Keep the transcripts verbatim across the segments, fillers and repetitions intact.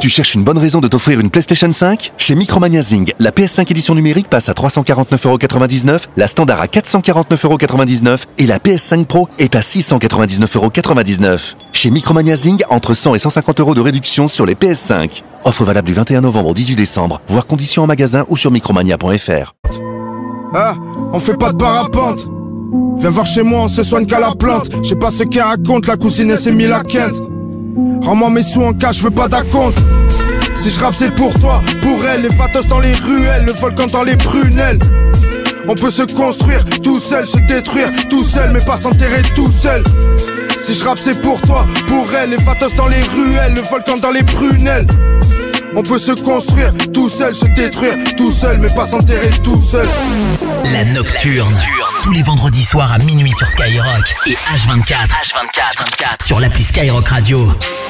Tu cherches une bonne raison de t'offrir une PlayStation cinq? Chez Micromania Zing, la P S cinq édition numérique passe à trois cent quarante-neuf euros quatre-vingt-dix-neuf, la standard à quatre cent quarante-neuf euros quatre-vingt-dix-neuf et la P S cinq Pro est à six cent quatre-vingt-dix-neuf euros quatre-vingt-dix-neuf. Chez Micromania Zing, entre cent et cent cinquante euros de réduction sur les P S cinq. Offre valable du vingt et un novembre au dix-huit décembre, voire conditions en magasin ou sur micromania point f r. Ah, on fait pas de parapente. Viens voir chez moi, on se soigne qu'à la plante. Je sais pas ce qu'elle raconte, la cousine elle s'est mis la quinte. Rends-moi mes sous en cash, je veux pas d'acompte. Si je rappe c'est pour toi, pour elle. Les fatos dans les ruelles, le volcan dans les prunelles. On peut se construire tout seul, se détruire tout seul, mais pas s'enterrer tout seul. Si je rappe c'est pour toi, pour elle. Les fatos dans les ruelles, le volcan dans les prunelles. On peut se construire tout seul, se détruire tout seul, mais pas s'enterrer tout seul. La Nocturne, tous les vendredis soirs à minuit sur Skyrock et H vingt-quatre, H vingt-quatre sur l'appli Skyrock Radio.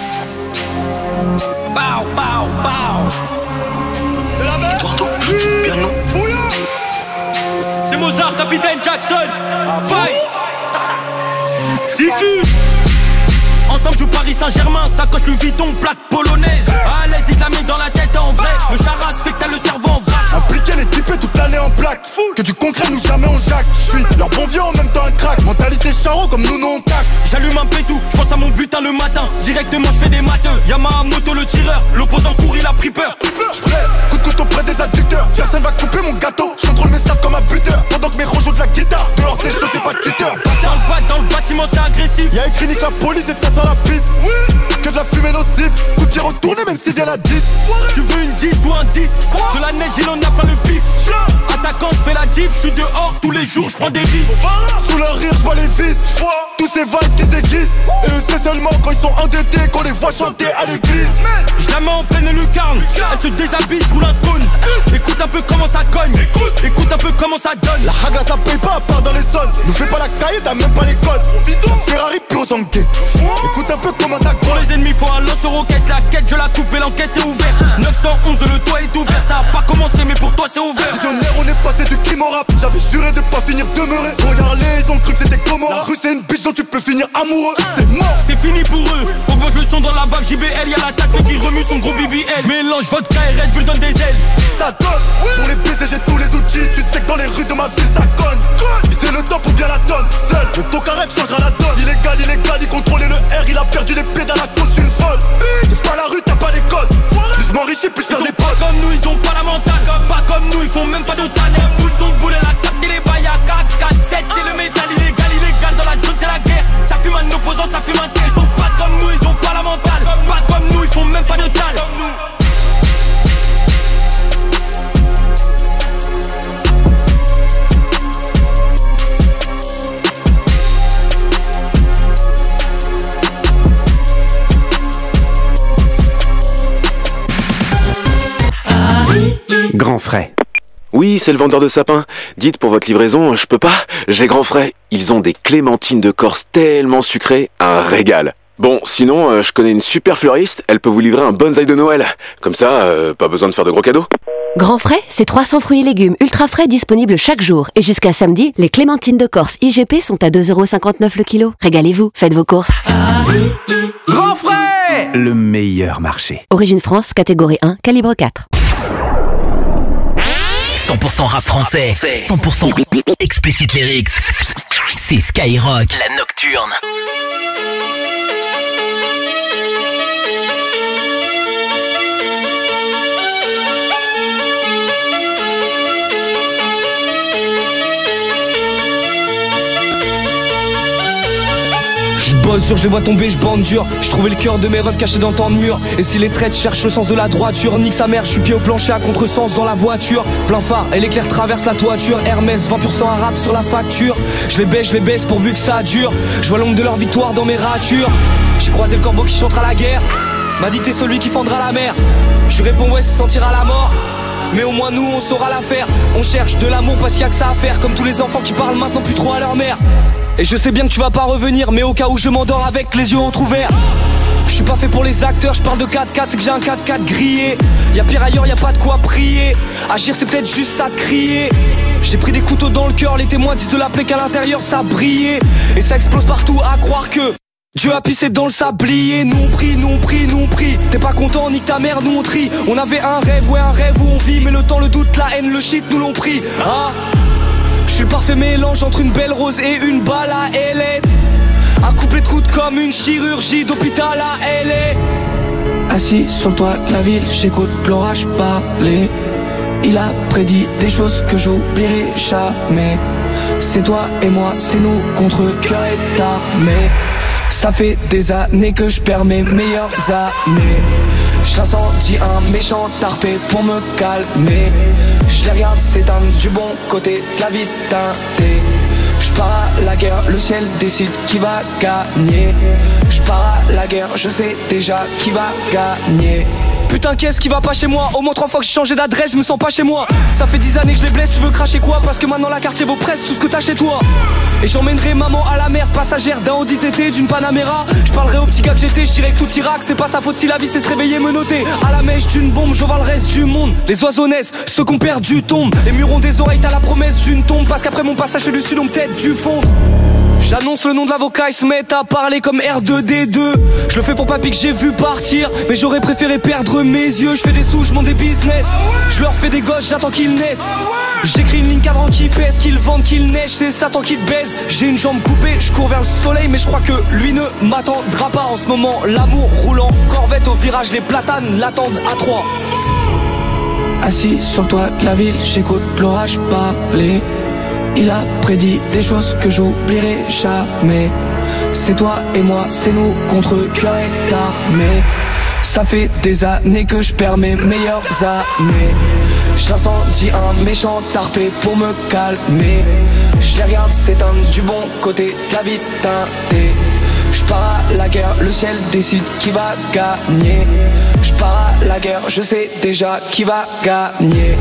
Pow, pow, pow. De la mer. Eduardo, je joue bien non. Fouilla. C'est Mozart, capitaine Jackson. Ah, Fight. Sifu. Ensemble joue Paris Saint-Germain, sacoche le Vuitton, plaque polonaise. À l'aise, il te la met dans la tête en vrai. Le charas fait que t'as le cerveau en vrac. Impliqué les typés toute l'année en plaque. Que du concret nous jamais on jacque. J'suis leur bon vieux en même temps un crack. Mentalité charron comme nous non on cac. J'allume un pétou, j'pense à mon butin le matin. Directement j'fais des matheux. Yamaha moto le tireur, l'opposant court il a pris peur. J'blesse, coup de couteau près des adducteurs. Personne va couper mon gâteau. J'contrôle mes stats comme un buteur. Pendant que mes rejouent de la guitare. Dehors c'est chaud, c'est pas de tuteur. Dans le bat, dans le bâtiment c'est agressif. Y'a écrit nique la police et ça sent la piste. Que de la fumée nocive. Coup de pied retourné même s'il vient à dix. Tu veux une dix ou un disque? De la neige il en a plein le pif. Attaquant j'fais la diff, j'suis dehors tous les jours, j'prends des risques. Sous leur rire j'vois les vis. Tous ces valses qui se déguisent. Et eux c'est seulement quand ils sont endettés qu'on les voit chanter à l'église. J'la mets en pleine lucarne. Elle se déshabille, j'roule un cône. Écoute un peu comment ça cogne. Écoute un peu comment ça donne. La hagra ça paye pas à part dans les zones. Nous fais pas la caille, t'as même pas les codes. La Ferrari pure sang gay. Écoute un peu comment ça pour les ennemis faut un lance-roquette. La quête je la coupe et l'enquête est ouverte. neuf cent onze le toit est ouvert. Ça a pas commencé mais pour toi c'est ouvert. Visionnaire on est passé du crime au rap. J'avais juré de pas finir demeuré. Regarde-les ils ont cru que c'était comment. La rue c'est une biche dont tu peux finir amoureux. C'est mort, c'est fini pour eux. Augmente le son dans la bave J B L. Y'a la tasse mais qui remue son gros B B L. Mélange vodka et Red Bull donne des ailes. Ça donne, pour les baiser j'ai tous les outils. Tu sais que dans les rues de ma ville ça conne. Viser le top ou bien la tonne. Seul, le ton carré changera la donne. Illégal, illégal, il contrôlait le R. Il a perdu les pédales à cause d'une folle. T'es pas la rue, t'as pas les codes. Plus je m'enrichis, plus je perds des potes. Pas comme nous, ils ont pas la mentale. Pas comme nous, ils font même pas de talent. Pousse son boulet, la table, les bails à quatre, quatre, sept. C'est le métal, illégal, illégal. Dans la zone, c'est la guerre. Ça fume un opposant, ça fume un tel. Ils sont pas comme nous, ils ont pas la mentale. Pas comme nous, ils font même pas de talent. Grand Frais. Oui, c'est le vendeur de sapins. Dites pour votre livraison, je peux pas, j'ai Grand Frais. Ils ont des clémentines de Corse tellement sucrées, un régal. Bon, sinon, euh, je connais une super fleuriste, elle peut vous livrer un bonsaï de Noël. Comme ça, euh, pas besoin de faire de gros cadeaux. Grand Frais, c'est trois cents fruits et légumes ultra frais disponibles chaque jour. Et jusqu'à samedi, les clémentines de Corse I G P sont à deux euros cinquante-neuf le kilo. Régalez-vous, faites vos courses. Grand Frais, le meilleur marché. Origine France, catégorie un, calibre quatre. cent pour cent rap français, cent pour cent explicit lyrics. C'est Skyrock, la Nocturne. J'bosse sur, je les vois tomber, j'bande dur. J'trouvais le cœur de mes rêves cachés dans tant de murs. Et si les traites cherchent le sens de la droiture, nique sa mère, j'suis pied au plancher à contresens dans la voiture. Plein phare et l'éclair traverse la toiture. Hermès, vingt pour cent arabe sur la facture. Je les baisse, je les baisse pourvu que ça dure. Je vois l'ombre de leur victoire dans mes ratures. J'ai croisé le corbeau qui chantera la guerre. M'a dit t'es celui qui fendra la mer. Je réponds ouais, se sentira la mort. Mais au moins nous on saura la faire. On cherche de l'amour parce qu'il y a que ça à faire. Comme tous les enfants qui parlent maintenant plus trop à leur mère. Et je sais bien que tu vas pas revenir, mais au cas où je m'endors avec les yeux entrouverts. Je suis pas fait pour les acteurs, je parle de quatre quatre, c'est que j'ai un quatre quatre grillé. Y'a pire ailleurs, y'a pas de quoi prier. Agir c'est peut-être juste ça de crier. J'ai pris des couteaux dans le cœur, les témoins disent de la plaie qu'à l'intérieur ça brillait. Et ça explose partout à croire que Dieu a pissé dans le sablier, nous on prie, nous on prie, nous on prie. T'es pas content, nique ta mère, nous on trie. On avait un rêve, ouais un rêve où on vit. Mais le temps, le doute, la haine, le shit, nous l'ont pris. Ah, je suis le parfait mélange entre une belle rose et une balle à ailette. Un couplet de coude comme une chirurgie d'hôpital à L A. Assis sur le toit de la ville, j'écoute l'orage parler. Il a prédit des choses que j'oublierai jamais. C'est toi et moi, c'est nous contre cœur et armée. Ça fait des années que je perds mes meilleures années. J'incendie un méchant tarpé pour me calmer. Je les regarde s'éteindre du bon côté de la vie teintée. Je pars à la guerre, le ciel décide qui va gagner. Je pars à la guerre, je sais déjà qui va gagner. Putain qu'est-ce qui va pas chez moi? Au moins trois fois que j'ai changé d'adresse, je me sens pas chez moi. Ça fait dix années que je les blesse, tu veux cracher quoi? Parce que maintenant la quartier vaut presque tout ce que t'as chez toi. Et j'emmènerai maman à la mer, passagère d'un Audi T T, d'une Panamera. Je parlerai au petit gars que j'étais, je dirais que tout ira, que c'est pas de sa faute si la vie c'est se réveiller, me noter. À la mèche d'une bombe, j'envoie le reste du monde. Les oiseaux naissent, ceux qu'on perdu tombent. Les murs ont des oreilles, t'as la promesse d'une tombe. Parce qu'après mon passage chez le sud, on peut-être du fond. J'annonce le nom de l'avocat, ils se mettent à parler comme R deux D deux. Je le fais pour papy que j'ai vu partir, mais j'aurais préféré perdre mes yeux. Je fais des sous, je monte des business. Je leur fais des gosses, j'attends qu'ils naissent. J'écris une ligne cadran qui pèse, qu'ils vendent, qu'ils neige, c'est Satan qui te baise. J'ai une jambe coupée, je cours vers le soleil, mais je crois que lui ne m'attendra pas. En ce moment, l'amour roulant, corvette au virage, les platanes l'attendent à trois. Assis sur le toit de la ville, j'écoute l'orage parler. Il a prédit des choses que j'oublierai jamais. C'est toi et moi, c'est nous contre cœur et armée. Ça fait des années que je perds mes meilleures années. J'incendie un méchant tarpé pour me calmer. Je les regarde s'éteindre du bon côté de la vie teintée. Je pars à la guerre, le ciel décide qui va gagner. Je pars à la guerre, je sais déjà qui va gagner.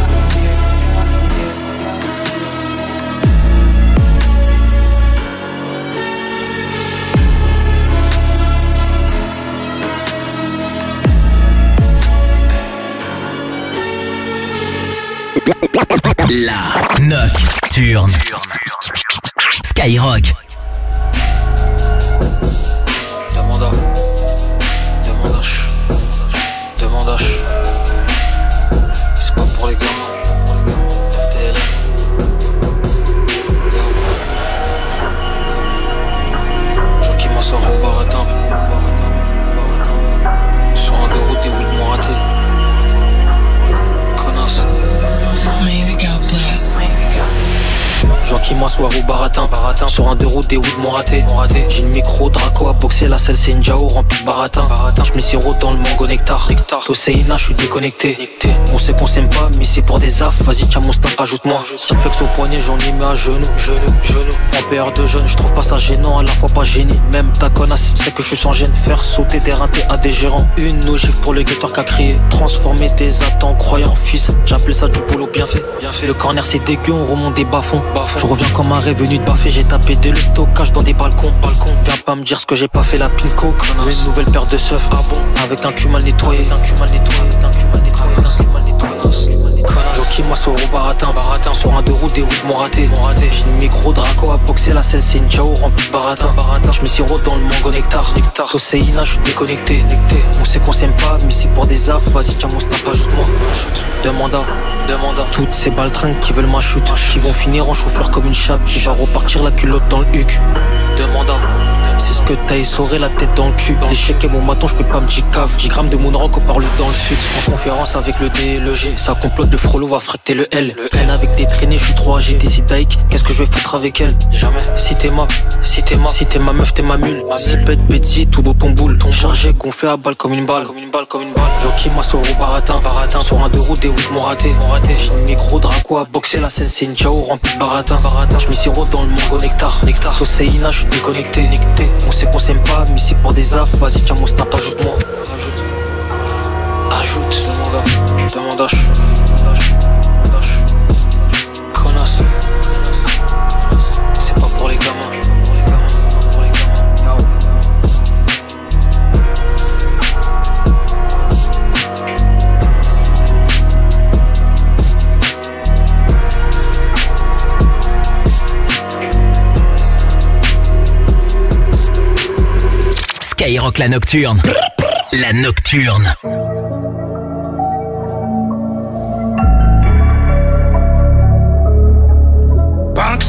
La Nocturne Skyrock. Demanda, demandache, demandache. C'est pas pour les gamins. F T L. Joachim m'a sorti au baratin. Sur un deux routes et où ils m'ont raté. Connasse. Joachim m'asseoir au baratin, baratin. Sur un deux routes des Wood m'ont raté. J'ai une micro Draco à boxer, la selle c'est une Jao remplie de baratin. J'mets sirop dans le mango nectar. Toséina, j'suis déconnecté. On sait qu'on s'aime pas, mais c'est pour des affs. Vas-y tiens mon snap, ajoute-moi. Simplex au poignet, j'en ai mis à genoux. Genou, genou. En P R de jeune, j'trouve pas ça gênant, à la fois pas gêné. Même ta connasse, c'est que je suis sans gêne. Faire sauter des rintés à des gérants. Une ogive pour le guetteur qu'a crié. Transformer des attentes en croyants, fils. J'appelle ça du boulot bien fait. Bien fait. Le corner c'est dégueu, on remonte des bas-fonds. Je reviens comme un rêve venu de baffer, j'ai tapé dès le stockage dans des balcons. Balcon. Viens pas me dire ce que j'ai pas fait, la pinko. Une nouvelle paire de seufs, ah bon. Avec un cul mal nettoyé, un cul mal nettoyé, un cul mal nettoyé, un cul mal nettoyé. Joachim m'a sur au baratin, baratin. Sur un deux routes des Wood m'ont raté. J'ai une micro Draco à boxer, la selle c'est une Jao remplie de baratin. J'mets sirop dans le mango nectar. Toséina, j'suis déconnecté. On sait qu'on s'aime pas, mais c'est pour des affs. Vas-y tiens mon snap, ajoute-moi. Demanda, demanda. Toutes ces baltringues qui veulent ma chute, qui vont finir en chauffeur comme une chatte, qui va repartir la culotte dans le huc. Demanda. C'est ce que t'as essoré la tête dans le cul. L'échec est mon maton, j'peux pas me dire cave. dix grammes de moonrock au parle dans le fut. En conférence avec le D et le G. Ça complote, le frollo va fracter le L. Peine avec des traînées, j'suis trop âgé. T'es si daïque, qu'est-ce que je vais foutre avec elle? Jamais. Si t'es ma, si t'es ma, si t'es ma meuf, t'es ma mule. Si bête, bêtise, tout dans ton boule. Chargé, gonflé à balle comme une balle. Comme une balle, comme une balle. Joachim m'a sur au baratin, baratin. Sur un deux routes des Wood m'ont raté. J'ai une micro Draco à boxer, la scène c'est une Jao remplie de baratin. J'mets sirop dans le mango nectar. Toséina, j'suis déconnecté. On sait qu'on s'aime pas, mais c'est pour des affs. Vas-y tiens mon snap, ajoute-moi. Ajoute, ajoute. Demandache, demandache. Connasse. C'est pas pour les gamins. Skyrock la nocturne. La nocturne. Banks.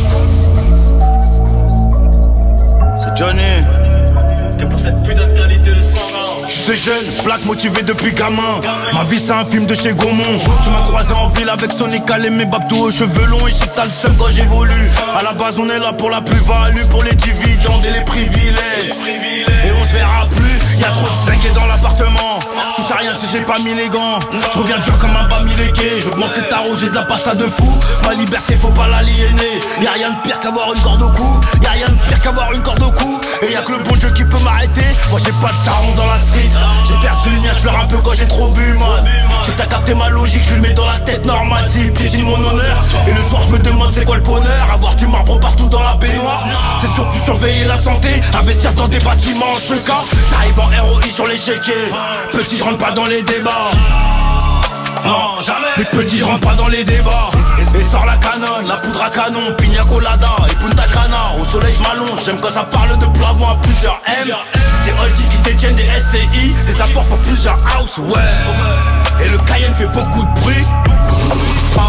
C'est Johnny. Que pour cette putain de qualité de sang là. Je suis jeune, black motivé depuis gamin. Ma vie c'est un film de chez Gaumont. Tu m'as croisé en ville avec Sonic Alé, mes babtou aux cheveux longs. Et j'ai t'as le seum quand j'évolue. À la base on est là pour la plus-value, pour les dividendes et les privilèges. Et on se verra plus, y'a trop de zingués dans l'appartement. Je touche à rien si j'ai pas mis les gants. Je reviens dur comme un bamiléké. Je monte les tarots, j'ai de la pasta de fou. Ma liberté faut pas l'aliéner. Y'a rien de pire qu'avoir une corde au cou. Y'a rien de pire qu'avoir une corde au cou. Et y'a que le bon Dieu qui peut m'arrêter. Moi j'ai pas de taron dans la street. J'ai perdu le mien, je pleure un peu quand j'ai trop bu, man. J'ai que t'as capté ma logique, je le mets dans la tête normale. S'il piétine mon honneur. Et le soir je me demande c'est quoi le bonheur. Avoir du marbre partout dans la baignoire. C'est surtout surveiller la santé. Investir dans des bâtiments en cheka. J'arrive en R O I sur les chéquiers. Petit je rentre pas dans les débats. Non, jamais. Plus petit, je rentre pas dans les débats. Et, et sort la canonne, la poudre à canon, pina colada et Punta Cana. Au soleil, je m'allonge, j'aime quand ça parle de plafond à plusieurs M. Des oldies qui détiennent des S C I, des apports pour plusieurs house, ouais. Et le Cayenne fait beaucoup de bruit. Ah.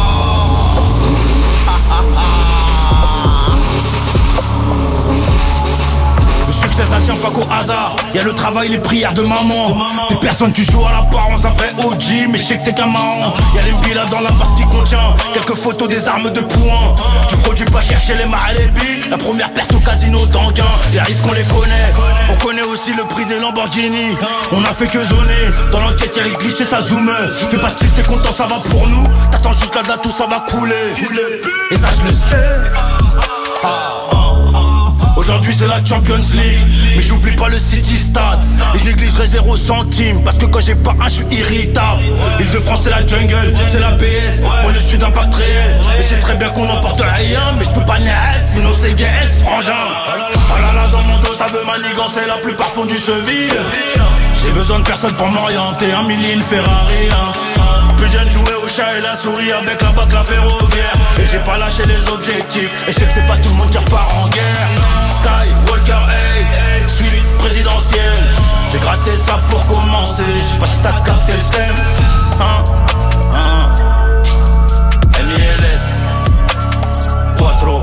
Le succès ça tient pas qu'au hasard. Y'a le travail, les prières de maman. Des personnes qui jouent à l'apparence d'un vrai O G, mais je sais que t'es qu'un marrant. Y'a les mbilas dans la partie contient quelques photos des armes de poing. Tu produis pas chercher les mares et les billes. La première perte au casino d'Anguin. Les risques on les connaît. On connaît aussi le prix des Lamborghini. On a fait que zoner. Dans l'enquête y'a les clichés, ça zoome. Fais pas style, t'es content, ça va pour nous. T'attends juste la date où ça va couler. Et ça je le sais. Ah. Aujourd'hui c'est la Champions League. Mais j'oublie pas le City Stade. Et je négligerai zéro centime. Parce que quand j'ai pas un je suis irritable. Île-de-France c'est la jungle, c'est la B S. Moi je suis d'impact réel. Et c'est très bien qu'on n'emporte rien. Mais je peux pas nier, sinon c'est G S frangin. Ah là là dans mon dos ça veut manigancer la plupart font du Seville. J'ai besoin de personne pour m'orienter. Un milli, une Ferrari hein. Plus jeune jouer au chat et la souris avec la bac la ferroviaire. Et j'ai pas lâché les objectifs. Et je sais que c'est pas tout le monde qui repart en guerre. Sky, Walker Hayes, suite présidentielle. J'ai gratté ça pour commencer. Je sais pas si t'as capté le thème. Hein, hein. M I L S Quattro.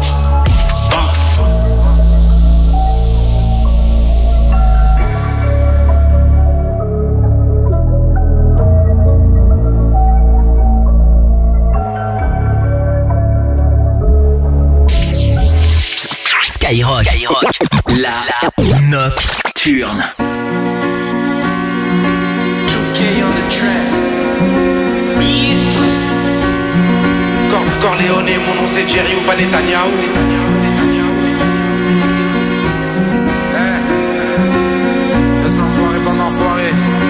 Skyrock, Skyrock, la nocturne. two K on the track. Bitch. Cor- Corleone, mon nom c'est Jerry ou pas Netanyahu. Eh, reste l'enfoiré, bande enfoiré.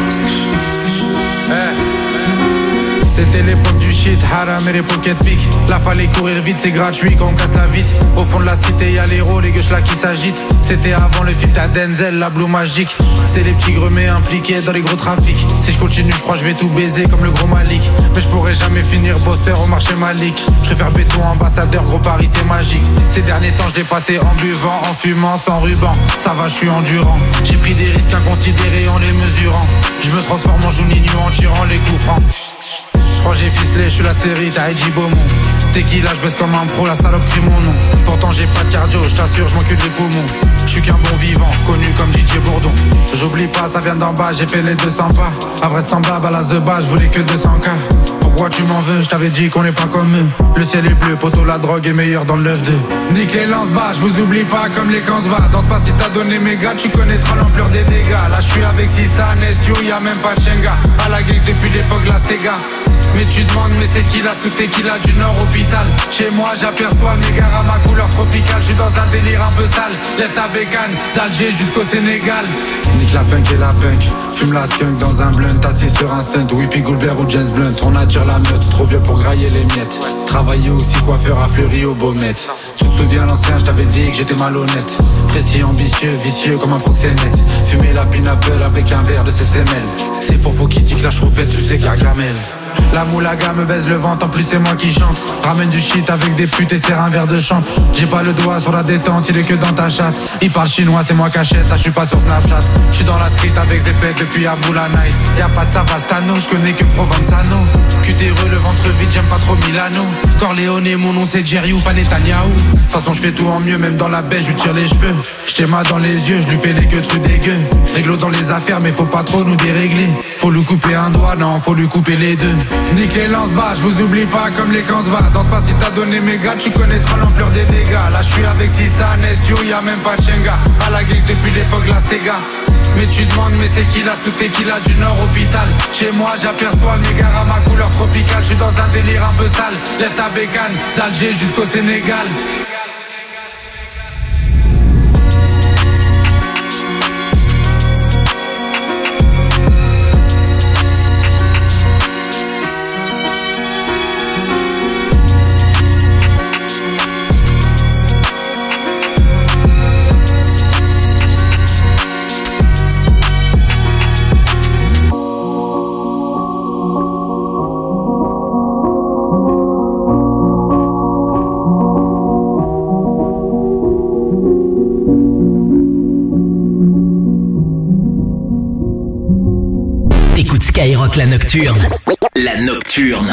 Eh. C'était l'époque du shit, haram et les pocket pics. Là fallait courir vite, c'est gratuit quand on casse la vitre. Au fond de la cité y'a les héros, les gueuches là qui s'agitent. C'était avant le film à Denzel, la blue magique. C'est les petits gremets impliqués dans les gros trafics. Si je continue je crois je vais tout baiser comme le gros Malik. Mais je pourrais jamais finir bosseur au marché Malik. Je préfère béton ambassadeur, gros Paris c'est magique. Ces derniers temps je l'ai passé en buvant, en fumant, sans ruban. Ça va je suis endurant. J'ai pris des risques inconsidérés en les mesurant. Je me transforme en Juninho en tirant les coups francs. Je crois j'ai ficelé, je suis la série d'Aïdji Beaumont. Tequila, je baisse comme un pro, la salope crie mon nom. Pourtant j'ai pas de cardio, je t'assure, je m'occupe des poumons. Je suis qu'un bon vivant, connu comme D J Bourdon. J'oublie pas, ça vient d'en bas, j'ai fait les deux cents pas. Invraisemblable à la The Bas, je voulais que deux cents K. Pourquoi tu m'en veux, je t'avais dit qu'on est pas comme eux. Le ciel est bleu, poteau la drogue est meilleure dans le neuf deux. Nique les lance-bas, je vous oublie pas comme les camps se va. Danse pas si t'as donné mes gars, tu connaîtras l'ampleur des dégâts. Là je suis avec Sissa, Nesio, y'a même pas de Chenga. À la gang depuis l'époque la Sega. Mais tu demandes mais c'est qui la sous tequila du Nord hôpital. Chez moi j'aperçois mes gars à ma couleur tropicale. Je suis dans un délire un peu sale. Lève ta bécane d'Alger jusqu'au Sénégal. Nique la funk et la punk. Fume la skunk dans un blunt. Assis sur un stunt. Whippy Goldberg ou James Blunt. On attire la meute. Trop vieux pour grailler les miettes. Travailler aussi coiffeur à Fleury au Baumette. Tu te souviens l'ancien, je t'avais dit que j'étais malhonnête. Précis, ambitieux, vicieux comme un proxénète. Fumer la pineapple avec un verre de C C M L. C'est faux faux qui dit que la chauffette tu sais Gargamel. La moulaga me baise le ventre, en plus c'est moi qui chante. Ramène du shit avec des putes et serre un verre de champ. J'ai pas le doigt sur la détente, il est que dans ta chatte. Il parle chinois, c'est moi qu'achète, là j'suis pas sur Snapchat. J'suis dans la street avec Zepet depuis Aboula Night. Y'a pas de Savastano, j'connais que Provenzano. Q T R E, le ventre vide, j'aime pas trop Milano. Corleone, mon nom c'est Jerry ou pas Netanyahu. De toute façon j'fais tout en mieux, même dans la baie, j'lui tire les cheveux. J't'ai mal dans les yeux, j'lui fais les queues trucs dégueux. Réglo dans les affaires, mais faut pas trop nous dérégler. Faut lui couper un doigt, non, faut lui couper les deux. Nique les lance-bas, j'vous oublie pas comme les camps se va. Danse pas si t'as donné mes gars, tu connaîtras l'ampleur des dégâts. Là j'suis avec Sissa, Nesio, y'a même pas de Chenga. À la geeks depuis l'époque la Sega. Mais tu demandes, mais c'est qui la sous-té qui l'a du Nord hôpital. Chez moi j'aperçois mes gars à ma couleur tropicale. J'suis dans un délire un peu sale. Lève ta bécane, d'Alger jusqu'au Sénégal. Skyrock la nocturne. La nocturne.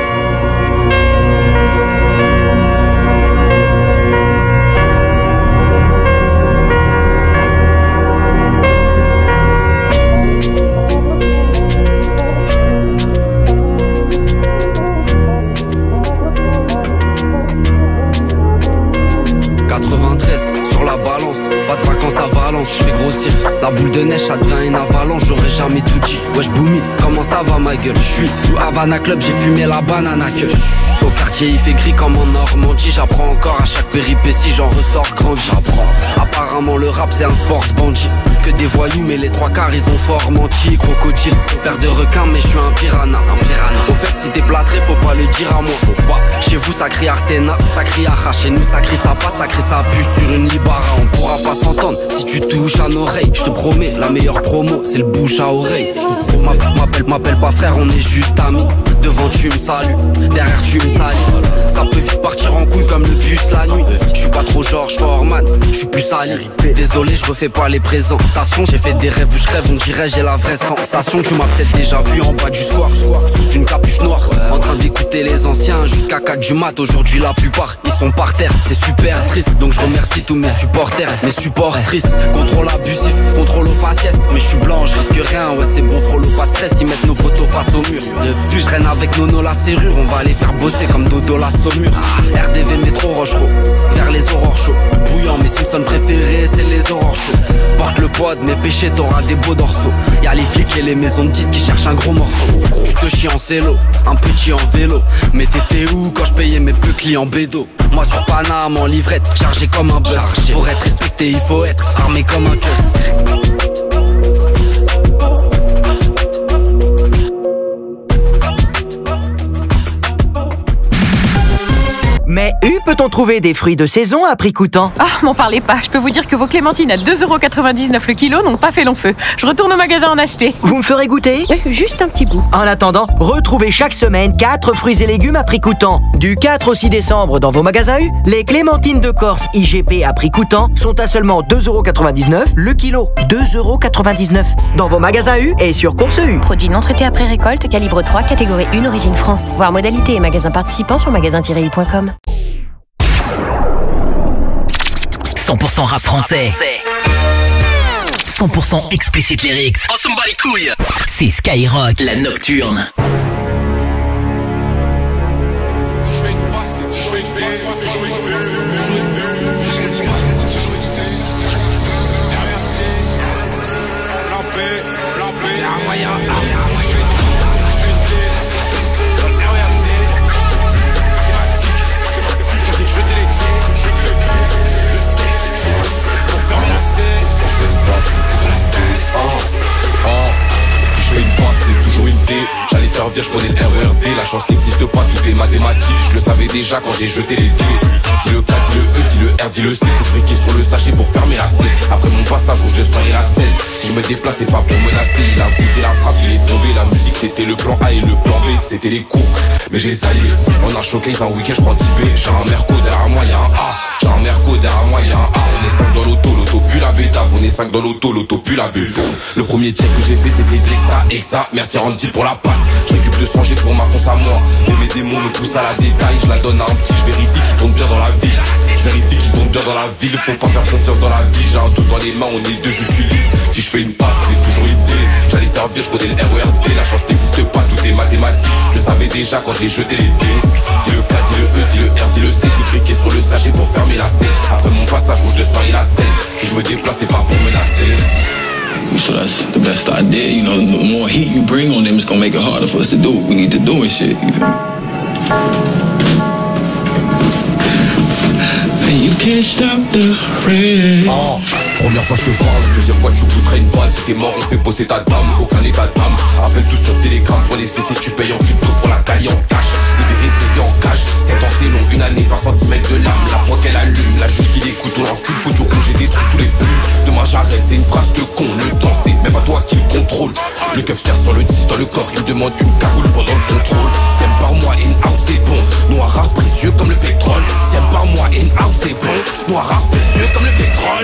quatre-vingt-treize sur la balance, pas de vacances à Valence, je fais grossir. La boule de neige ça devient une avalanche, j'aurais jamais tout dit. Wesh Boumi, comment ça va ma gueule? J'suis sous Havana Club, j'ai fumé la banane à queue. Au quartier il fait gris comme en Normandie. J'apprends encore à chaque péripétie, j'en ressors grandi. J'apprends, apparemment le rap c'est un sport bandit. Que des voyous mais les trois quarts ils ont fort menti. Crocodile, père de requin mais je suis un piranha, un piranha. Au fait si t'es plâtré faut pas le dire à moi, faut pas. Chez vous ça crie Artena, ça crie Acha. Chez nous ça crie ça passe, ça crie ça pue sur une libara. On pourra pas s'entendre si tu touches à nos oreilles. Je te promets, la meilleure promo c'est le bouche à oreille. M'appelle, m'appelle pas frère, on est juste amis. Devant tu me salues, derrière tu me salis. Ça peut vite partir en couille comme le bus la nuit. Je suis pas trop George Foreman, je suis plus sali. Désolé, je refais pas les présentations. J'ai fait des rêves où je rêve, on dirait j'ai la vraie sensation. Tu m'as peut-être déjà vu en bas du soir, sous une capuche noire, en train d'écouter les anciens jusqu'à quatre du mat. Aujourd'hui la plupart, ils sont par terre. C'est super triste, donc je remercie tous mes supporters, mes supportrices. Contrôle abusif, contrôle aux faciès. Mais je suis blanc, je risque rien, ouais c'est bon, frôle pas de stress. Ils mettent nos poteaux face au mur. Depuis je traîne avec Nono la serrure, on va les faire bosser comme Dodo la saumure. R D V métro Rochereau, vers les aurores chauds. Bouillant, mes Simpsons préférés, c'est les aurores chauds. Porte le poids de mes péchés, t'auras des beaux dorsaux. Y'a les flics et les maisons de disques qui cherchent un gros morceau. Tu te chies en célo, un petit en vélo. Mais t'étais où quand je payais mes peu clients bédo? Moi sur Paname en livrette, chargé comme un bœuf. Pour être respecté il faut être armé comme un keuf. Mais U, peut-on trouver des fruits de saison à prix coûtant? Ah, m'en parlez pas. Je peux vous dire que vos clémentines à deux euros quatre-vingt-dix-neuf le kilo n'ont pas fait long feu. Je retourne au magasin en acheter. Vous me ferez goûter? euh, Juste un petit bout. En attendant, retrouvez chaque semaine quatre fruits et légumes à prix coûtant. Du quatre au six décembre dans vos magasins U, les clémentines de Corse I G P à prix coûtant sont à seulement deux euros quatre-vingt-dix-neuf le kilo. deux euros quatre-vingt-dix-neuf dans vos magasins U et sur Course U. Produit non traité après récolte, calibre trois, catégorie un, origine France. Voir modalité et magasins participants sur magasin tiret u point com. cent pour cent rap français. cent pour cent explicit lyrics. On s'en bat les couilles. C'est Skyrock, la nocturne. Je fais une passe, je fais une passe, je fais une servir, je connais le R E R D. La chance n'existe pas, tout est mathématique. Je le savais déjà quand j'ai jeté les dés. Dis le K, dis le E, dis le R, dis le C. Briqué sur le sachet pour fermer la C. Après mon passage rouge de soin et la scène. Si je me déplace c'est pas pour menacer. Il a goûté la frappe, il est tombé. La musique c'était le plan A et le plan B c'était les cours. Mais j'ai essayé, on a choqué, un week-end je prends dix B. J'ai un Merco derrière moi y'a un A. J'ai un Merco derrière moi y'a un A. On est cinq dans l'auto, l'auto pue la bêta. On est cinq dans l'auto, l'auto pue la B. Le premier check que j'ai fait c'était de l'extra exa. Merci Randy pour la passe. Je récupère deux cents G pour ma cons à moi. Mais mes démons me poussent à la détail. Je la donne à un petit, je vérifie qu'il tourne bien dans la ville. Je vérifie qu'il tourne bien dans la ville. Faut pas faire confiance dans la vie. J'ai un douze dans les mains, on est deux, j'utilise. Si je fais une passe, c'est toujours une D. J'allais servir, je connais le R E R D. La chance n'existe pas, tout est mathématique. Je le savais déjà quand j'ai jeté les dés. Dis le K, dis le E, dis le R, dis le C. Tout briqué sur le sachet pour fermer la C. Après mon passage rouge de soin et la scène. Si je me déplace, c'est pas pour menacer. So that's the best idea, you know, the more heat you bring on them, it's gonna make it harder for us to do what we need to do and shit, you feel me? You can't stop the rain. Oh, première fois je te parle, deuxième fois tu coûterais une balle. Si t'es mort on fait bosser ta dame, aucun état d'âme. Appelle tout sur Telegram pour les C C, tu payes en crypto pour la cali en cash. Libéré, payé en cash, sept ans c'est long, une année, vingt centimètres de lame. La proie qu'elle allume, la juge qui l'écoute, on l'encule, faut du rouge et des trous sous les bulles. Demain j'arrête, c'est une phrase de con, le temps c'est même pas toi qui le contrôle. Le keuf serre sur le dix dans le corps, il me demande une cagoule pendant le contrôle. Si elle par moi, in-house c'est bon, noir rare précieux comme le pétrole. Si elle par moi, in-house c'est bon, noir rare précieux comme le pétrole.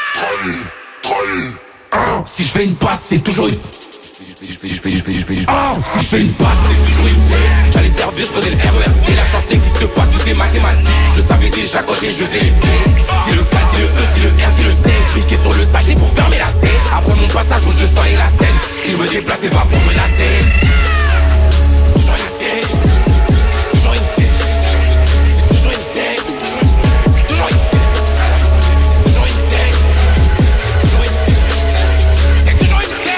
Si je fais une passe, c'est toujours une... Oh, si je fais une passe, c'est toujours une D. J'allais servir, je connais le R E R D. La chance n'existe pas, tout est mathématique. Je savais déjà quand j'ai jeté les dés. Dis le K, dis le E, dis le R, dis le C. Briqué sur le sachet pour fermer la C. Après mon passage rouge de sang et la scène. Si je me déplace, c'est pas pour menacer. Toujours une D. Toujours une D. C'est toujours une D. Toujours une D. C'est toujours une D. Toujours une D. C'est toujours une D.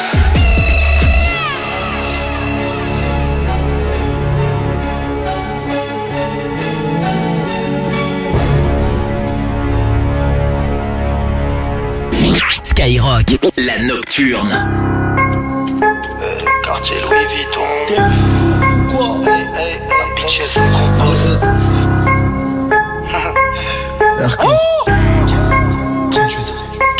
Skyrock, la nocturne. Euh, quartier Louis Vuitton. T'es fou ou quoi? Hey, hey, un bitch, c'est compose. trente-huit.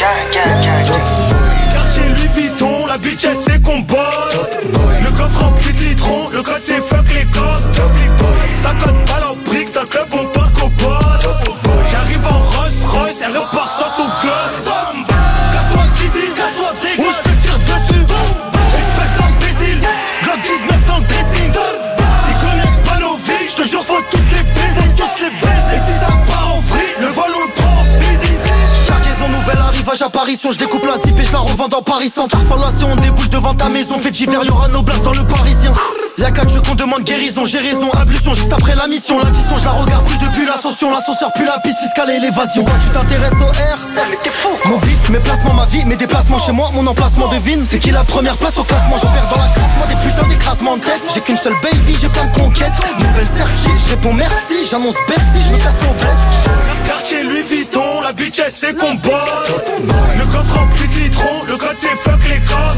Quartier Louis Vuitton, la bitch elle sait qu'on bosse. Le coffre rempli de litrons, le code c'est fuck les cops. Ça cote pas la brique, dans le club on part qu'au boss. J'arrive en Rolls Royce, elle repart sans son gloss. Casse-toi d'ici, casse-toi dégueu, ou je te tire dessus. Espèce d'imbécile, Glock dix-neuf dans le dressing. Ils connaissent pas nos vies, je te jure faut tous les baiser, tous les baiser. Et si ça part en vrille, le vol on le prend en busy. Cargaison nouvelle arrivage apparition, je découpe la zip et je la revends dans Paris Centre. Formation on déboule devant ta maison, fait d'hiver y'aura nos blasts dans le Parisien. Y'a qu'à Dieu qu'on demande guérison, j'ai raison, ablution juste après la mission. L'addition je la regarde plus depuis l'ascension, l'ascenseur puis la piste fiscale et l'évasion. Quand tu t'intéresses au R, mais t'es fou. Mon bif, mes placements, ma vie, mes déplacements chez moi, mon emplacement devine. C'est qui la première place au classement, j'opère dans la classe, moi des putains d'écrasements de tête. J'ai qu'une seule baby, j'ai plein de conquêtes. Nouvelle certif, je réponds merci, j'annonce Bercy, je me casse mon bled. Quartier Louis Vuitton, la bitch elle sait qu'on bosse. Le coffre rempli de litrons, le code c'est fuck les cops.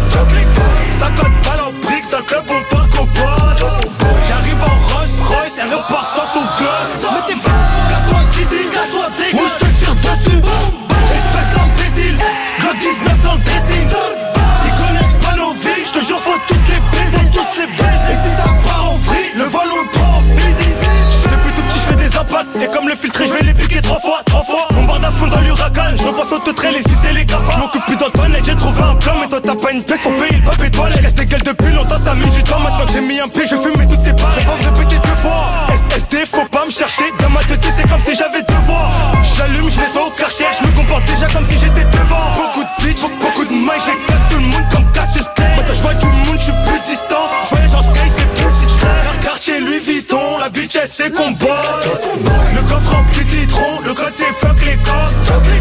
Ça cote pas la brique, dans le club on part qu'au boss. J'arrive en Rolls Royce, elle repart sans son gloss. Mais t'es fou, casse-toi d'ici, casse-toi dégueu, ou je te tire dessus. Espèce d'imbécile, Glock dix-neuf dans le dressing. Ils connaissent pas nos vies, je te jure faut tous les baiser, tous les baiser. Et si ça part en vrille, le vol on le prend en busy. Depuis tout petit je fais des impacts, et comme le filtré je vais les piquer trois fois, trois fois. Mon barde à fond dans l'huracan, je repasse au teutré, les sucer les cafards. Je m'occupe plus d'Antoine, j'ai trouvé un plan, mais toi t'as pas une pièce pour payer le pape étoile. Je reste les gueules depuis longtemps, ça met du temps. Maintenant que j'ai mis un pied, je fume toutes ces barres. Je vais pas me répéter deux fois. S D, faut pas me chercher. Dans ma tête, c'est comme si j'avais deux voix. J'allume, je nettoie au quartier. Je me comporte déjà comme si j'étais devant. Beaucoup de bitch, beaucoup de mailles. J'éclate tout le monde comme Cassius Clay. Maintenant, je vois du monde, je suis plus distant. Je voyage en sky, c'est plus discret. Quartier Louis Vuitton, la bitch, elle sait qu'on bosse. Le coffre rempli de litrons, le code c'est fuck les cops.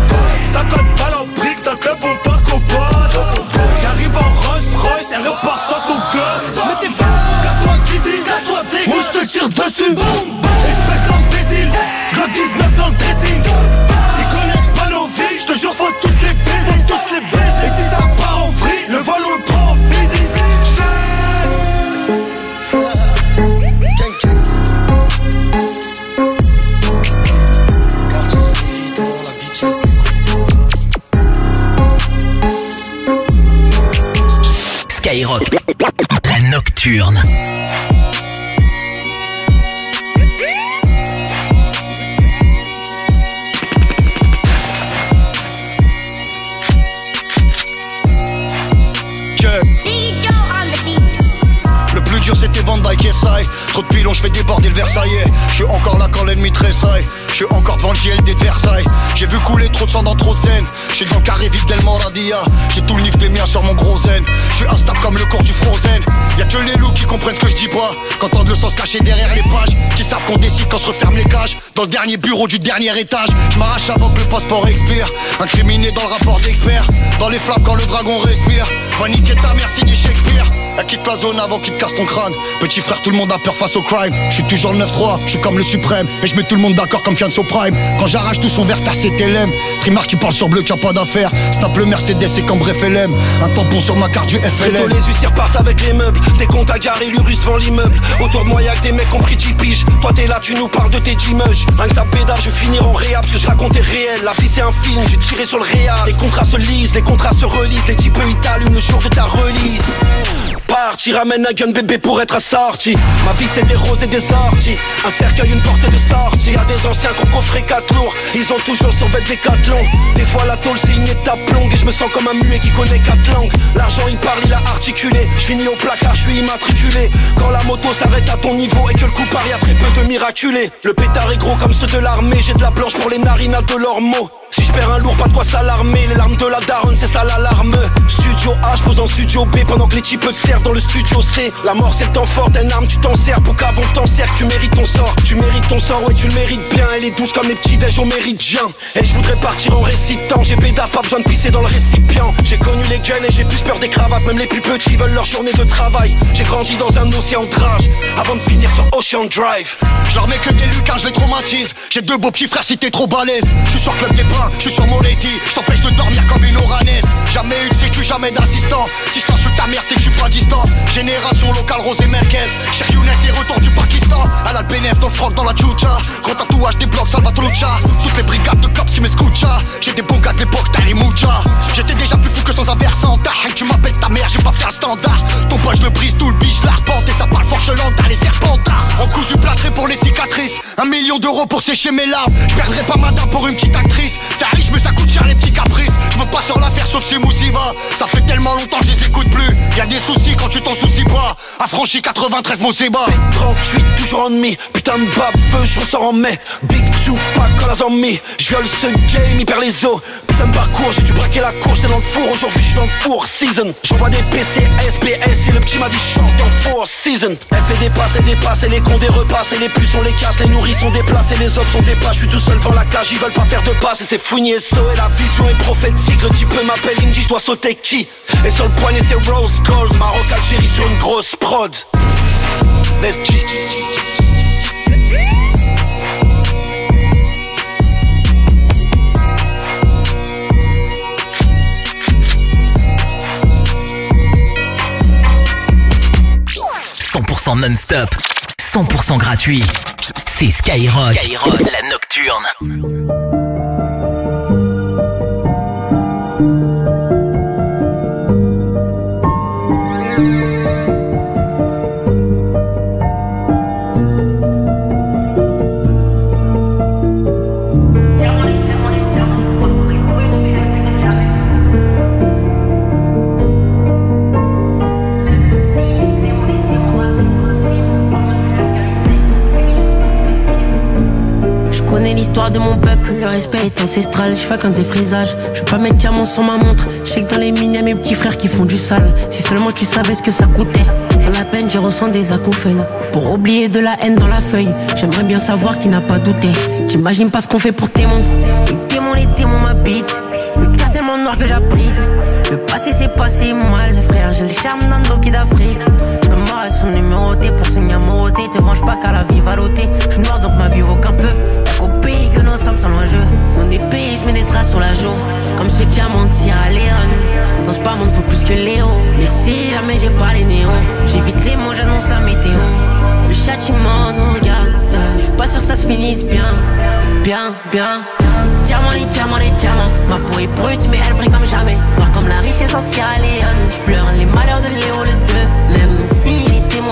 Ça cote pas la brique, dans le club on part qu'au boss. J'arrive en Rolls Royce, elle repart sans son gloss. Mais t'es fou, casse-toi d'ici, casse-toi dégueu, ou je te tire dessus. Espèce d'imbécile, Glock dix-neuf dans le dressing. Ils connaissent pas nos vies, je te jure faut tous les baiser, tous les baiser. Et si ça part en vrille, le vol on le prend en busy. nocturne. Le plus dur c'était Van Dyke et Sai. Trop de pilons, je fais déborder le Versaillais. Je suis encore là quand l'ennemi tressaille. Je suis encore devant le J L D de Versailles. J'ai vu couler trop de sang dans trop de scènes. Je suis dans le carré vif d'El Moradia. J'ai tout le nif des miens sur mon gros zen. Je suis instable comme le cours du Frozen. Y'a que les loups qui comprennent ce que je dis pas. Qu'entendent le sens caché derrière les pages. Qui savent qu'on décide quand se referme les cages. Dans le dernier bureau du dernier étage. Je m'arrache avant que le passeport expire. Incriminé dans le rapport d'expert. Dans les flammes quand le dragon respire. Va niquer ta mère, signé Shakespeare. Elle quitte la zone avant qu'il te casse ton crâne. Petit frère, tout le monde a peur face au crime. Je suis toujours le neuf trois, je suis comme le suprême. Et je mets tout le monde d'accord comme Fianso Prime. Quand j'arrache tout son verre, t'as C T L M. Trimar qui parle sur bleu, qui a pas d'affaires. Snap le Mercedes et comme bref L M. Un tampon sur ma carte du F L M. Bientôt les huissiers repartent avec les meubles. Des comptes à garer, l'urus devant l'immeuble. Autour de moi y'a que des mecs qui ont pris dix piges. Toi t'es là, tu nous parles de tes dix-muges. Rien que ça pédale, je vais finir en réa. Parce que je racontais réel, la vie c'est un film. J'ai tiré sur le réa. Les contrats se lisent, les contrats se relisent. Les types ils t'allument le jour de ta release. Parti, ramène un gun bébé pour être assorti. Ma vie c'est des roses et des orties. Un cercueil, une porte de sortie. Y'a des anciens qu'on coffrait quatre lourds. Ils ont toujours sur vêt des quatre longs. Des fois la tôle c'est une étape longue. Et je me sens comme un muet qui connaît quatre langues. L'argent il parle, il a articulé. Je finis au placard, je suis immatriculé. Quand la moto s'arrête à ton niveau et que le coup part, y'a très peu de miraculés. Le pétard est gros comme ceux de l'armée. J'ai de la blanche pour les narines à de leurs mots. Si je perds un lourd, pas de quoi s'alarmer. Les larmes de la daronne, c'est ça l'alarme. Studio A, je pose dans le studio B. Pendant que les types te servent dans le studio C. La mort c'est le temps fort d'une arme, tu t'en sers. Pour qu'avant t'en sers, tu mérites ton sort. Tu mérites ton sort, ouais tu le mérites bien. Elle est douce comme les petits déj, on mérite bien. Et je voudrais partir en récitant. J'ai béda, pas besoin de pisser dans le récipient. J'ai connu les guns et j'ai plus peur des cravates. Même les plus petits veulent leur journée de travail. J'ai grandi dans un océan de rage avant de finir sur Ocean Drive. Je leur mets que des lucards, je les traumatise. J'ai deux beaux petits frères si t'es trop balèze. Je suis sur Club des Pins, je suis sur Moretti. Je t'empêche de dormir comme une oranaise. Jamais eu de sécu, jamais d'assistant. Si je t'insulte ta mère, c'est que je suis pas distant. Génération locale, Rosé Merguez. Cheikh Younes et retour du Pakistan. À l'Albénef, dans le froc, dans la tchoucha. Gros tatouage des blocs, Salvatrucha. Toutes les brigades de cops qui m'escouchent. J'ai des bons gars de l'époque, t'as les mouchas. J'étais déjà plus fou que sans un versant. Tu m'appelles ta mère, j'ai pas fait un standard. Ton poche le brise, tout le biche, l'arpente. Et ça parle forchelante, t'as les serpentards. Recousu plâtré pour les cicatrices. Un million d'euros pour sécher mes larmes. Je perdrai pas ma dame pour une petite actrice. Ça riche mais ça coûte cher les petits caprices. Je me passe sur l'affaire sauf chez Moussiva. Ça fait tellement longtemps que je les écoute plus. Y'a des soucis quand tu t'en soucies pas. Affranchi quatre-vingt-treize mon Seba. trente, je suis toujours ennemi. Putain de baveux, je ressors en mai. Big Tupac quand la zombie. Je viole ce game, il perd les os. Putain de parcours, j'ai dû braquer la course. J'étais dans le four, aujourd'hui je suis dans le four season. J'envoie des P C, S B S et le petit m'a dit chante dans le four season. Elle fait des passes et des passes et les cons des repas. Et les puces on les casse, les nourris sont déplacés. Les hommes sont des pas, je suis tout seul devant la cage. Ils veulent pas faire de passes et c'est Fougnier So. Et la vision est prophétique. Le type m'appelle, il me dit je dois sauter qui. Et sur le poignet c'est Rose Gold. Maroc, Algérie sur une grosse prod. Let's G. cent pour cent non-stop, cent pour cent gratuit. C'est Skyrock, Skyrock, la nocturne. L'histoire de mon peuple, le respect est ancestral. Je fais qu'un défrisage, je veux pas mettre diamant sur ma montre. Je sais que dans les mines y'a mes petits frères qui font du sale. Si seulement tu savais ce que ça coûtait. Dans la peine je ressens des acouphènes. Pour oublier de la haine dans la feuille, j'aimerais bien savoir qui n'a pas douté. J'imagine pas ce qu'on fait pour témoin. Les démons, les démons m'habitent. Le cœur tellement noir que j'abrite. Le passé s'est passé mal, frère, j'ai le charme d'un doki d'Afrique. Le mort est son numéroté pour signer amoroté. Te venge pas car la vie va l'ôter. Je suis noir donc ma vie vaut qu'un peu. Au pays que nos sommes sans l'enjeu. Mon épée, je mets des traces sur la joue. Comme ce diamant tire à Léon. Dans ce pas monde faut plus que Léo. Mais si jamais j'ai pas les néons, j'évite les mots, j'annonce la météo. Le châtiment nous regarde. Je suis pas sûr que ça se finisse bien. Bien, bien. Les diamants, les diamants, les diamants. Ma peau est brute mais elle brille comme jamais. Voir comme la richesse en Sierra Leone. Je pleure les malheurs de Léo le deux. Même si les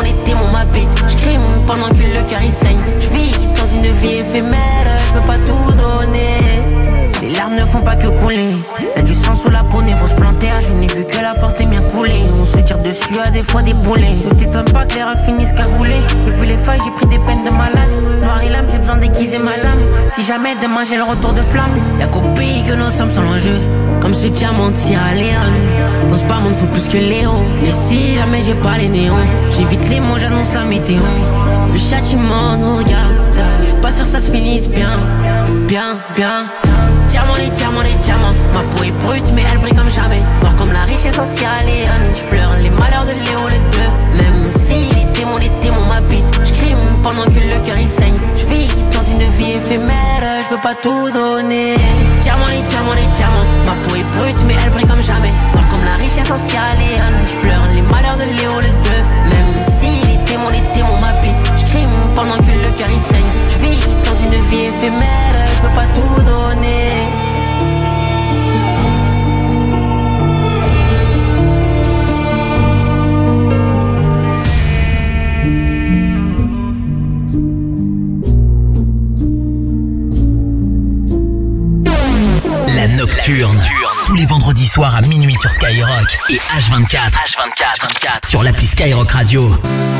il saigne. Je vis dans une vie éphémère, je peux pas tout donner. Les larmes ne font pas que couler. Y'a du sang sous la peau, il faut se planter. Je n'ai vu que la force des miens couler. On se tire dessus à des fois des boulets. Ne t'étonne pas que les rats finissent cagoulés. J'ai vu les failles, j'ai pris des peines de malade. Noir et lame, j'ai besoin d'aiguiser ma lame. Si jamais demain j'ai le retour de flamme, y'a qu'au pays que nos sommes sont l'enjeu. Comme ce diamant tire à Léon. Dans ce bas monde faut plus que Léo. Mais si jamais j'ai pas les néons, j'évite les mots, j'annonce la météo. Le châtiment nous regarde. Je suis pas sûr que ça se finisse bien. Bien, bien. Diamant, les diamants, les diamants. Ma peau est brute mais elle brille comme jamais. Noir comme la richesse en Sierra Leone. Je pleure les malheurs de Léo les deux. Même si les démons, les démons m'habitent. Je crime pendant que le cœur il saigne. Je vis dans une vie éphémère, je peux pas tout donner. Diamant, les diamants, les diamants. Ma peau est brute mais elle brille comme jamais. Noir comme la richesse en Sierra Leone. Je pleure les malheurs de Léo les deux. Même si les démons, les démons m'habitent. Je crime pendant que le cœur il saigne. Je vis dans une vie éphémère, je peux pas tout donner. La Nocturne, tous les vendredis soirs à minuit sur Skyrock et H vingt-quatre, H vingt-quatre, vingt-quatre sur l'appli Skyrock Radio.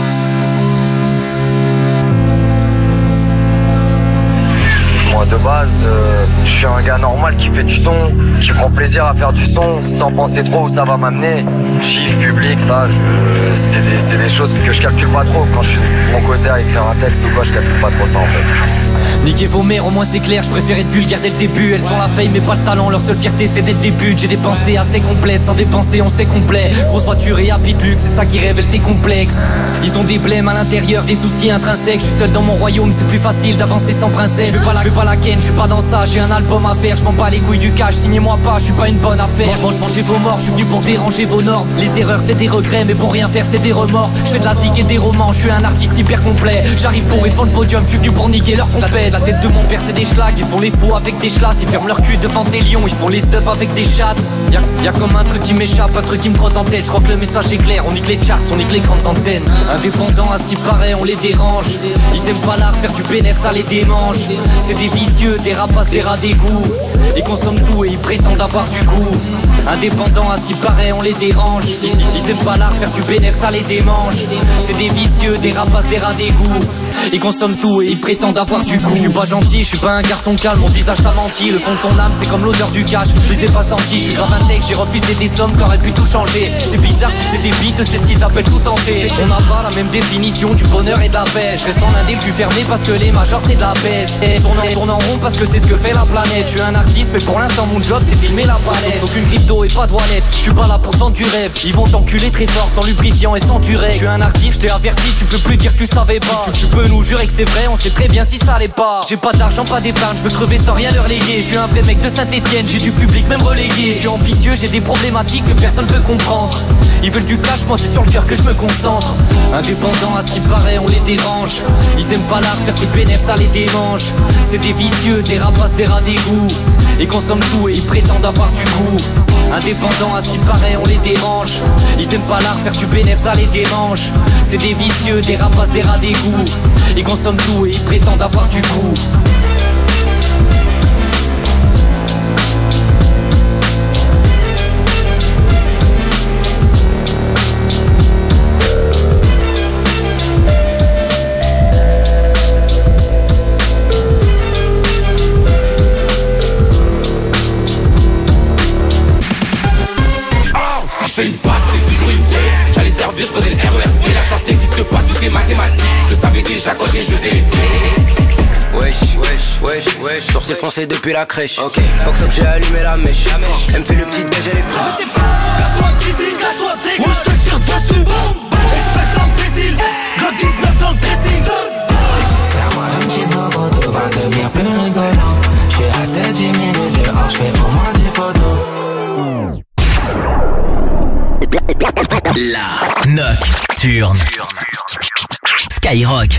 Moi de base, euh, je suis un gars normal qui fait du son, qui prend plaisir à faire du son sans penser trop où ça va m'amener. Chiffre, public, ça, je, c'est, des, c'est des choses que je calcule pas trop. Quand je suis de mon côté à écrire un texte ou quoi, je calcule pas trop ça en fait. Niquez vos mères, au moins c'est clair, je préfère être vulgaire dès le début. Elles ont la fame mais pas le talent, leur seule fierté c'est d'être des putes. J'ai des pensées assez complètes, sans dépenser on sait complet. Grosse voiture et happy luxe, c'est ça qui révèle tes complexes. Ils ont des blèmes à l'intérieur, des soucis intrinsèques. Je suis seul dans mon royaume, c'est plus facile d'avancer sans princesse. Je fais pas la, je fais pas la ken, je suis pas dans ça. J'ai un album à faire, je m'en bats les couilles du cash. Signez-moi pas, je suis pas une bonne affaire. Mange, mange, mangez vos morts, je suis venu pour déranger vos normes. Les erreurs c'est des regrets, mais pour rien faire c'est des remords. Je fais de la zig et des romans, je suis un artiste hyper complet. J'arrive pour être devant le podium, je suis venu pour niquer leur compète. La tête de mon père c'est des schlags, ils font les faux avec des chlasses. Ils ferment leur cul devant des lions, ils font les subs avec des chattes. Y'a, y'a comme un truc qui m'échappe, un truc qui me trotte en tête. Je crois que le message est clair, on nique les charts, on nique les grandes antennes. Indépendants à ce qui paraît, on les dérange. Ils aiment pas l'art, faire du bénéf, ça les démange. C'est des vicieux, des rapaces, des rats d'égout. Ils consomment tout et ils prétendent avoir du goût. Indépendants à ce qui paraît, on les dérange. Ils, ils aiment pas l'art, faire du bénéf, ça les démange. C'est des vicieux, des rapaces, des rats d'égout. Ils consomment tout et ils prétendent avoir du goût. Je suis pas gentil, je suis pas un garçon calme, mon visage t'a menti. Le fond de ton âme c'est comme l'odeur du cash, je les ai pas sentis. Je suis grave un tech, j'ai refusé des sommes qui auraient pu tout changer. C'est bizarre si c'est des bites, c'est ce qu'ils appellent tout tenter. On n'a pas la même définition du bonheur et de la paix. Je reste en indé, le cul fermé parce que les majors c'est de la baisse. Tourne en, tourne en rond parce que c'est ce que fait la planète. Je suis un artiste mais pour l'instant mon job c'est filmer la planète. Aucune crypto et pas de wallet, je suis pas là pour vendre du rêve. Ils vont t'enculer très fort sans lubrifiant et sans durée. Je suis un artiste, t'es averti, tu peux plus dire que tu savais pas. Tu, tu peux nous jurer que c'est vrai, on sait très bien si ça l'est pas. J'ai pas d'argent, pas d'épargne, je veux crever sans rien leur léguer. Je suis un vrai mec de Saint-Etienne, j'ai du public même relégué. Je suis ambitieux, j'ai des problématiques que personne peut comprendre. Ils veulent du cash, moi c'est sur le cœur que je me concentre. Indépendants à ce qui paraît, on les dérange. Ils aiment pas l'art, faire du bénéf, ça les démange. C'est des vicieux, des rapaces, des rats d'égout. Ils consomment tout et ils prétendent avoir du goût. Indépendants à ce qui paraît, on les dérange. Ils aiment pas l'art, faire du bénéf, ça les démange. C'est des vicieux, des rapaces, des rats d'égout. Ils consomment tout et ils prétendent avoir du goût. Une passe, c'est toujours une paix. J'allais servir, je connais le R E R T. La chance n'existe pas, tout est mathématique. Je savais déjà quand j'ai jeté les dés. Wesh, wesh, wesh, wesh. Sourcil foncé depuis la crèche. Ok, fuck top, j'ai allumé la mèche. Elle me fait le petit déj, elle est frappe. Casse-toi d'ici, casse-toi dégueu. Ou je te tire dessus. Espèce d'imbécile. Le dix-neuf dans le dressing. Serre-moi une petite voix, tout va devenir plus rigolant. J'suis resté dix minutes dehors, j'fais au moins dix photos. La Nocturne Skyrock.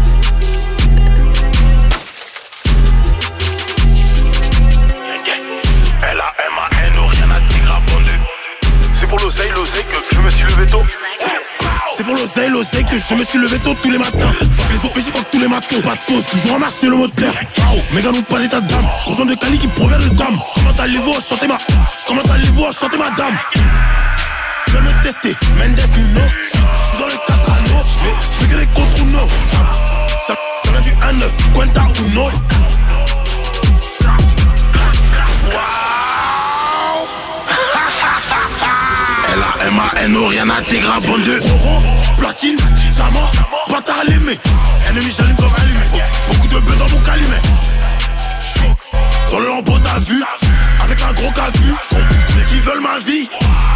Elle a M A N, rien à dire à bondu. C'est pour l'oseille, l'oseille que je me suis levé tôt. C'est pour l'oseille, l'oseille que je me suis levé tôt tous les matins. Fuck les O P J, fuck tous les matons. Pas de pause, toujours en marche sur le moteur. Oh, méga non pas l'état d'âme. Conjoint de Cali qui provient le dame. Comment allez-vous enchanter ma Comment allez-vous enchanter madame? Je vais me tester, Mendes Nuno. Je suis dans le quatre anneaux. Je fais que les contre ou non. Ça, ça, ça vient du un neuf, Quenta ou non. L A M A N O, rien n'intégra, bande de Roro, platine, diamant, bâtard allumé. Ennemi j'allume comme allumé. Beaucoup de bœufs dans mon calumet. Dans le lambeau t'as vu, avec un gros casu. Mais qui veulent ma vie.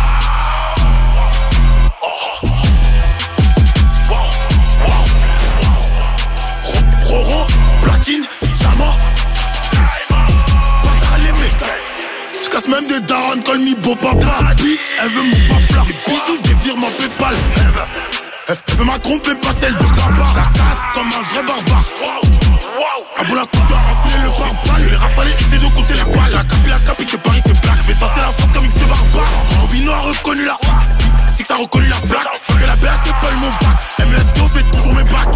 Roro, platine, diamant, bâtard allumé. Je casse même des darons, call me beau papa. Bitch, elle veut mon papa. Des bisous, des virements Paypal. Elle veut ma trompe et pas celle de Grabar. Ça casse comme un vrai barbare. Un bon la coupe, enfiler le barbare. Les rafalés, essaient de compter les balles. La capi, la capi, c'est Paris, c'est black. Je vais tasser la France comme X barbare. Robino a reconnu la Six a reconnu la plaque. Faut que la B A c'est pas mon bac. M S T fait toujours mes bacs.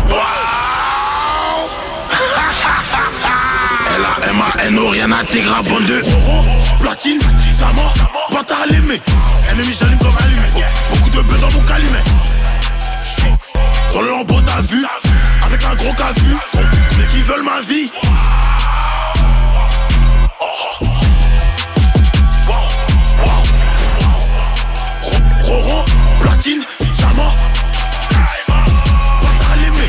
L A M A N O, rien n'intégra, bande de Roro, platine, diamant, bâtard allumé. Ennemi j'allume comme allumé. Beaucoup de bœufs dans mon calumet. Dans le lambeau t'as vu, avec un gros casu. Mais qui veulent ma vie. Roro, platine, diamant, bâtard allumé.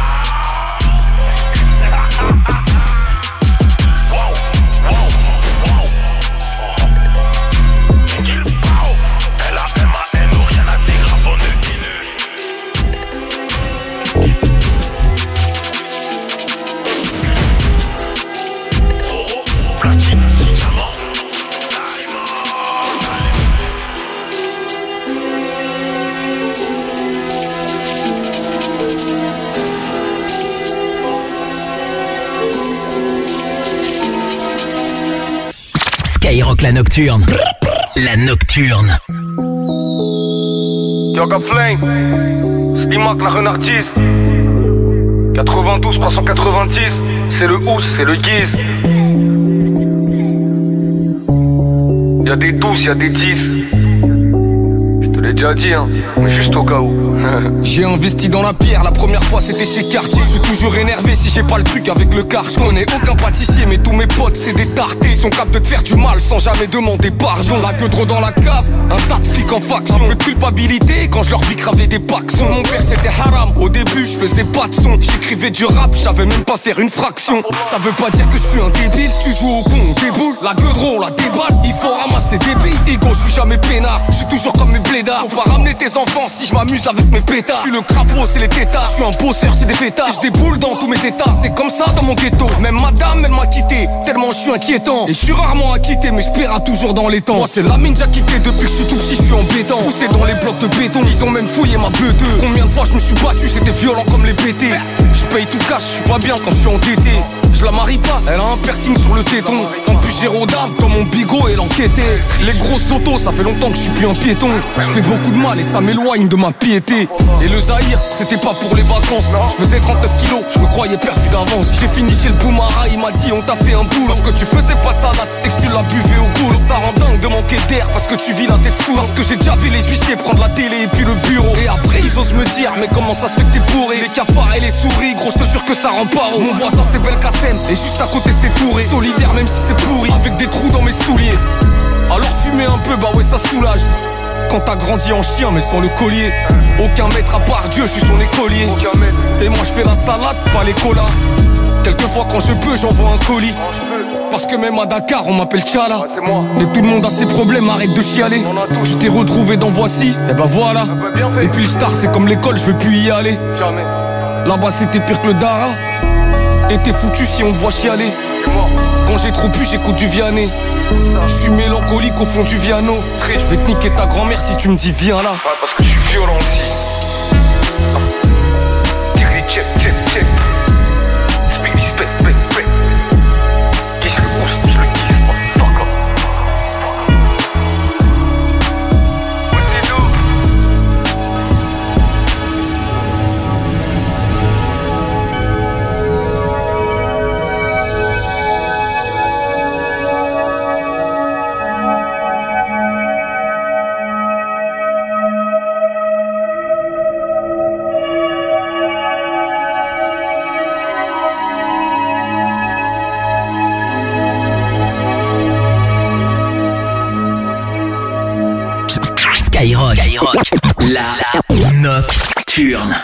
Skyrock la nocturne. La nocturne. Yoga Flame, Slimak la renardise. quatre-vingt-douze trois cent quatre-vingt-dix, c'est le Ous, c'est le Guise. Y'a des douze, y'a des dix. Je te l'ai déjà dit, hein, mais juste au cas où. J'ai investi dans la pierre, la première fois c'était chez Cartier. Je suis toujours énervé si j'ai pas le truc avec le car. Je connais aucun pâtissier mais tous mes potes c'est des tartés. Ils sont capables de te faire du mal sans jamais demander pardon. La gueule trop dans la cave, un tas de flics en faction. Un peu de culpabilité quand je leur bicravais des paxons. Mon père c'était haram, au début je faisais pas de son. J'écrivais du rap, je savais même pas faire une fraction. Ça veut pas dire que je suis un débile, tu joues au con, on déboule. La gueule on la déballe, il faut ramasser des billes. Ego, je suis jamais peinard, je suis toujours comme mes blédards. Faut pas ramener tes enfants si je m'amuse avec mes pétards. Je suis le crapaud, c'est les tétards. Je suis un bosseur, c'est des fêtards. Je déboule dans tous mes états, c'est comme ça dans mon ghetto. Même madame, elle m'a quitté, tellement je suis inquiétant. Et je suis rarement acquitté, mais je paiera toujours dans les temps. Moi, c'est la mine, j'ai quitté depuis que je suis tout petit, je suis embêtant. Poussé dans les blocs de béton, ils ont même fouillé ma beuh deux. Combien de fois je me suis battu, c'était violent comme les P T. Je paye tout cash, je suis pas bien quand je suis endetté. Je la marie pas, elle a un piercing sur le téton. En plus, j'ai rodave comme mon bigot et l'enquêté. Les grosses autos, ça fait longtemps que je suis plus un piéton. Je fais beaucoup de mal et ça m'éloigne de ma piété. Et le Zahir, c'était pas pour les vacances. Je faisais trente-neuf kilos, je me croyais perdu d'avance. J'ai fini chez le Boumara, il m'a dit on t'a fait un boulot. Parce que tu faisais pas ça là et que tu l'as buvé au boulot. Ça rend dingue de manquer d'air parce que tu vis la tête sous. Parce que j'ai déjà vu les huissiers prendre la télé et puis le bureau. Et après ils osent me dire mais comment ça se fait que t'es bourré. Les cafards et les souris, gros je te jure que ça rend pas. Mon voisin c'est Belkacem et juste à côté c'est Touré. Solidaire même si c'est pourri, avec des trous dans mes souliers. Alors fumer un peu, bah ouais ça soulage. Quand t'as grandi en chien mais sans le collier. Aucun maître à part Dieu, je suis son écolier. Et moi je fais la salade, pas les colas. Quelquefois quand je peux j'envoie un colis. Parce que même à Dakar on m'appelle Tchala. Et tout le monde a ses problèmes, arrête de chialer. Tu t'es retrouvé dans Voici, et bah voilà. Et puis le star c'est comme l'école, je veux plus y aller. Là-bas c'était pire que le Dara. Et t'es foutu si on te voit chialer. Quand j'ai trop pu j'écoute du Vianney. Je suis mélancolique au fond du Viano. Je vais te niquer ta grand-mère si tu me dis viens là. Ouais, parce que je suis violent aussi. Tigri, check, check, check. Spigli, spec, spec, spec. Guise le pouce, pousse le guise, motherfucker. Ouais, c'est nous. La Nocturne.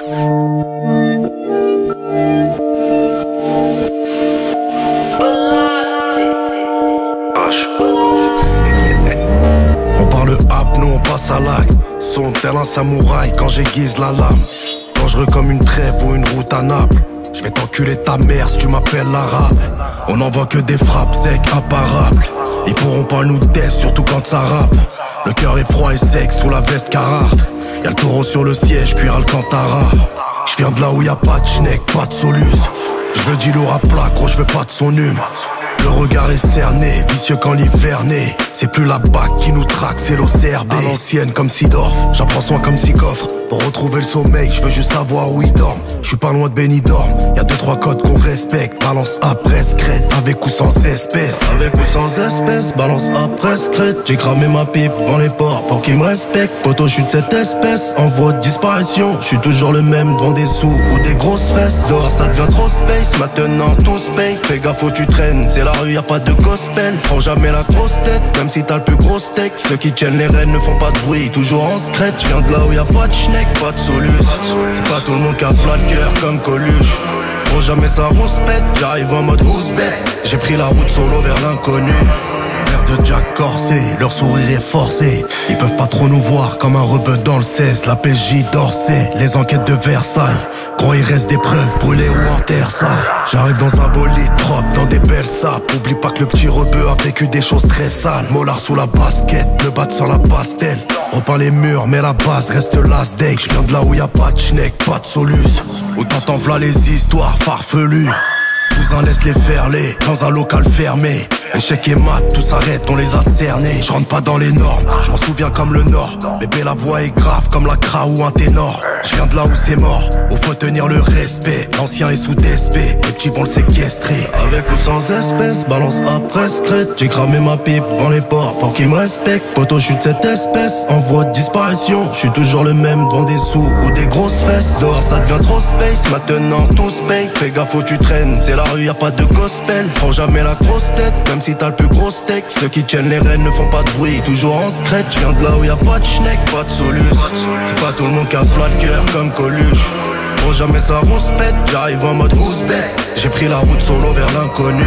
On parle hap, nous on passe à l'acte. Son tel un samouraï quand j'aiguise la lame. Dangereux comme une trêve ou une route à Naples. Je vais t'enculer ta mère si tu m'appelles l'arabe. On envoie que des frappes secs, imparables. Ils pourront pas nous tester, surtout quand ça rappe. Le cœur est froid et sec sous la veste Carhartt. Y'a le taureau sur le siège, cuir Alcantara. Je viens de là où y'a pas de schneck, pas de solus. Je veux du lourd à plat, gros, je veux pas de son hume. Le regard est cerné, vicieux quand l'hiver naît. C'est plus la bac qui nous traque, c'est l'O C R B. À l'ancienne comme Sidorf, j'en prends soin comme Sikoffre. Pour retrouver le sommeil, je veux juste savoir où il dort. Je suis pas loin de Benidorm, y'a deux trois codes qu'on respecte. Balance après secrète, avec ou sans espèce. Avec ou sans espèce, balance après secrète. J'ai cramé ma pipe devant les ports pour qu'ils me respectent. Poto, je suis de cette espèce, en voie de disparition. Je suis toujours le même devant des sous ou des grosses fesses. Dehors ça devient trop space, maintenant tous paye. Fais gaffe où tu traînes, c'est la rue, y'a pas de gospel. Prends jamais la grosse tête, même si t'as le plus gros steak. Ceux qui tiennent les rênes ne font pas de bruit, toujours en secrète. Je viens de là où y'a pas de schneck, pas de solus. C'est pas tout le monde qui a flat le cœur comme Coluche. Pour jamais ça rouspète, j'arrive en mode rouspète. J'ai pris la route solo vers l'inconnu. Verre de Jack corsé, leur sourire est forcé. Ils peuvent pas trop nous voir comme un rebeu dans le seize. La P J d'Orsay, les enquêtes de Versailles. Gros il reste des preuves brûlées ou en terre ça. J'arrive dans un bolide propre, dans des belles sapes. Oublie pas que le petit rebeu a vécu des choses très sales. Mollard sous la basket, le bat sans la pastel. Repeins les murs mais la base reste last day. Je viens de là où y a pas de schneck, pas de solus. Où t'entends v'là les histoires farfelues. Cousin laisse les faire les dans un local fermé. Échec et mat, tout s'arrête, on les a cernés. Je rentre pas dans les normes, je m'en souviens comme le Nord. Bébé la voix est grave comme la cra ou un ténor. Je viens de là où c'est mort, où faut tenir le respect. L'ancien est sous D S P, les petits vont le séquestrer. Avec ou sans espèce, balance après secrète. J'ai cramé ma pipe devant les ports pour qu'ils me respectent. Poto, je suis de cette espèce, en voie de disparition. Je suis toujours le même devant des sous ou des grosses fesses. Dehors ça devient trop space, maintenant tous paye. Fais gaffe où tu traînes, c'est la rue, y'a pas de gospel. Prends jamais la grosse tête, même si t'as le plus gros steak. Ceux qui tiennent les rênes ne font pas de bruit, toujours en secrète. Je viens de là où y'a pas de schneck, pas de solus. C'est pas tout le monde qui a flat le cœur comme Coluche. Pour jamais ça rouspète, j'arrive en mode rouspète. J'ai pris la route solo vers l'inconnu.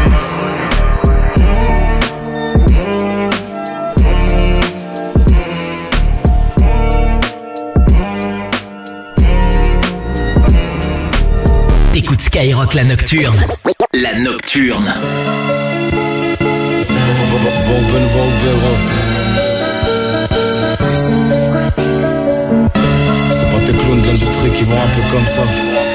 T'écoutes Skyrock la Nocturne. La Nocturne. Vauben, Vauben. C'est pas tes clowns de l'industrie qui vont un peu comme ça.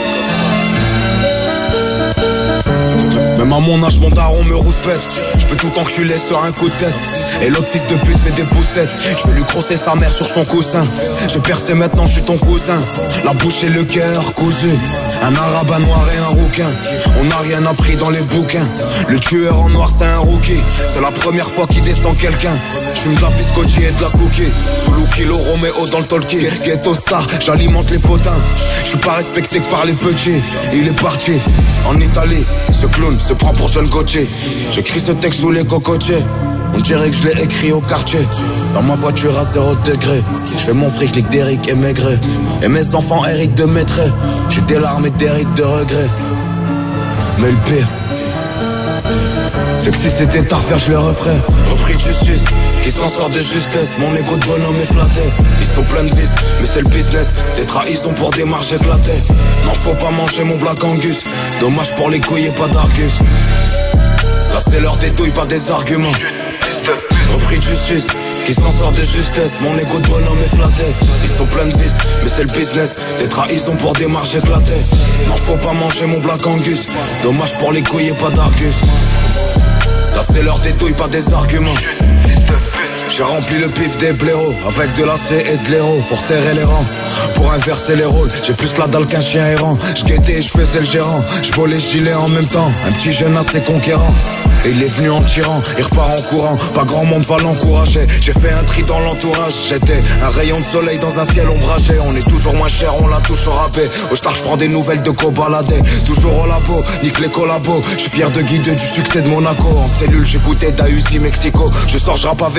Même à mon âge, mon daron me rouspète. Je peux tout enculer sur un coup de tête. Et l'autre fils de pute fait des poussettes. Je vais lui crosser sa mère sur son coussin. J'ai percé maintenant, je suis ton cousin. La bouche et le cœur cousu. Un arabe, un noir et un rouquin. On n'a rien appris dans les bouquins. Le tueur en noir c'est un rookie. C'est la première fois qu'il descend quelqu'un. Je fume de la biscotti et de la cookie. Lou kilo Roméo dans le talkie. Ghetto star, j'alimente les potins. Je suis pas respecté que par les petits. Il est parti en Italie. Ce clown se prend pour John Gauthier. J'écris ce texte sous les cocotiers. On dirait que je l'ai écrit au quartier. Dans ma voiture à zéro degré. Je fais mon fric, nique d'Eric et Maigret. Et mes enfants Eric de Maîtret. J'ai des larmes et des rides de regret. Mais le pire, c'est que si c'était à refaire, je le referais. Repris de justice, qui s'en sort de justesse. Mon égo de bonhomme est flatté. Ils sont pleins de vis, mais c'est le business. Des trahisons pour des marges éclatées. Non, faut pas manger mon Black Angus. Dommage pour les couilles et pas d'argus. Là c'est l'heure des douilles, pas des arguments. Repris de justice, qui s'en sort de justesse. Mon égo de bonhomme est flatté. Ils sont pleins de vis, mais c'est le business. Des trahisons pour des marges éclatées. Non, faut pas manger mon Black Angus. Dommage pour les couilles et pas d'argus. Là c'est l'heure des douilles, pas des arguments. J'ai rempli le pif des blaireaux avec de l'acier et de l'héros pour serrer les rangs, pour inverser les rôles. J'ai plus la dalle qu'un chien errant. J'guettais et j'faisais le gérant. J'volais gilet en même temps. Un petit jeune assez conquérant. Et il est venu en tirant, il repart en courant. Pas grand monde va l'encourager. J'ai fait un tri dans l'entourage. J'étais un rayon de soleil dans un ciel ombragé. On est toujours moins cher, on la touche au râpé. Au star j'prends des nouvelles de cobaladé. Toujours au labo, nique les collabos. J'suis fier de guider du succès de Monaco. En cellule j'écoutais Dahusi Mexico. Je sors j'rappe avec lui, j'gis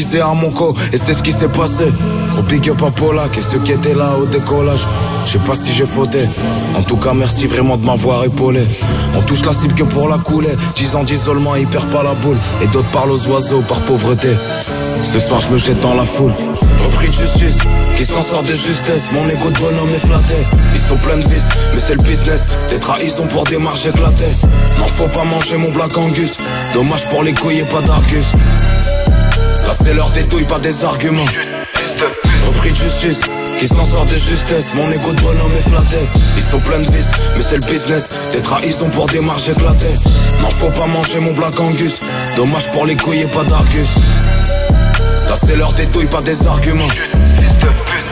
disais à mon co, et c'est ce qui s'est passé. Gros big up à Polak et ceux qui étaient là au décollage. Je sais pas si j'ai fauté. En tout cas, merci vraiment de m'avoir épaulé. On touche la cible que pour la couler. Dix ans d'isolement, il perd pas la boule. Et d'autres parlent aux oiseaux par pauvreté. Ce soir, je me jette dans la foule. Repris de justice, qui s'en sort de justesse. Mon égo de bonhomme est flatté. Ils sont pleins de vices, mais c'est le business. Des trahisons pour des marges éclatées. N'en faut pas manger mon Black Angus. Dommage pour les couilles et pas d'argus. Là c'est l'heure des douilles, pas des arguments. Repris de justice, qui s'en sort de justesse. Mon égo de bonhomme est flatté. Ils sont pleins de vices, mais c'est le business. Des trahisons pour des marges éclatées. N'en faut pas manger mon Black Angus. Dommage pour les couilles et pas d'argus. Là c'est l'heure des douilles, pas des arguments. Fils de pute.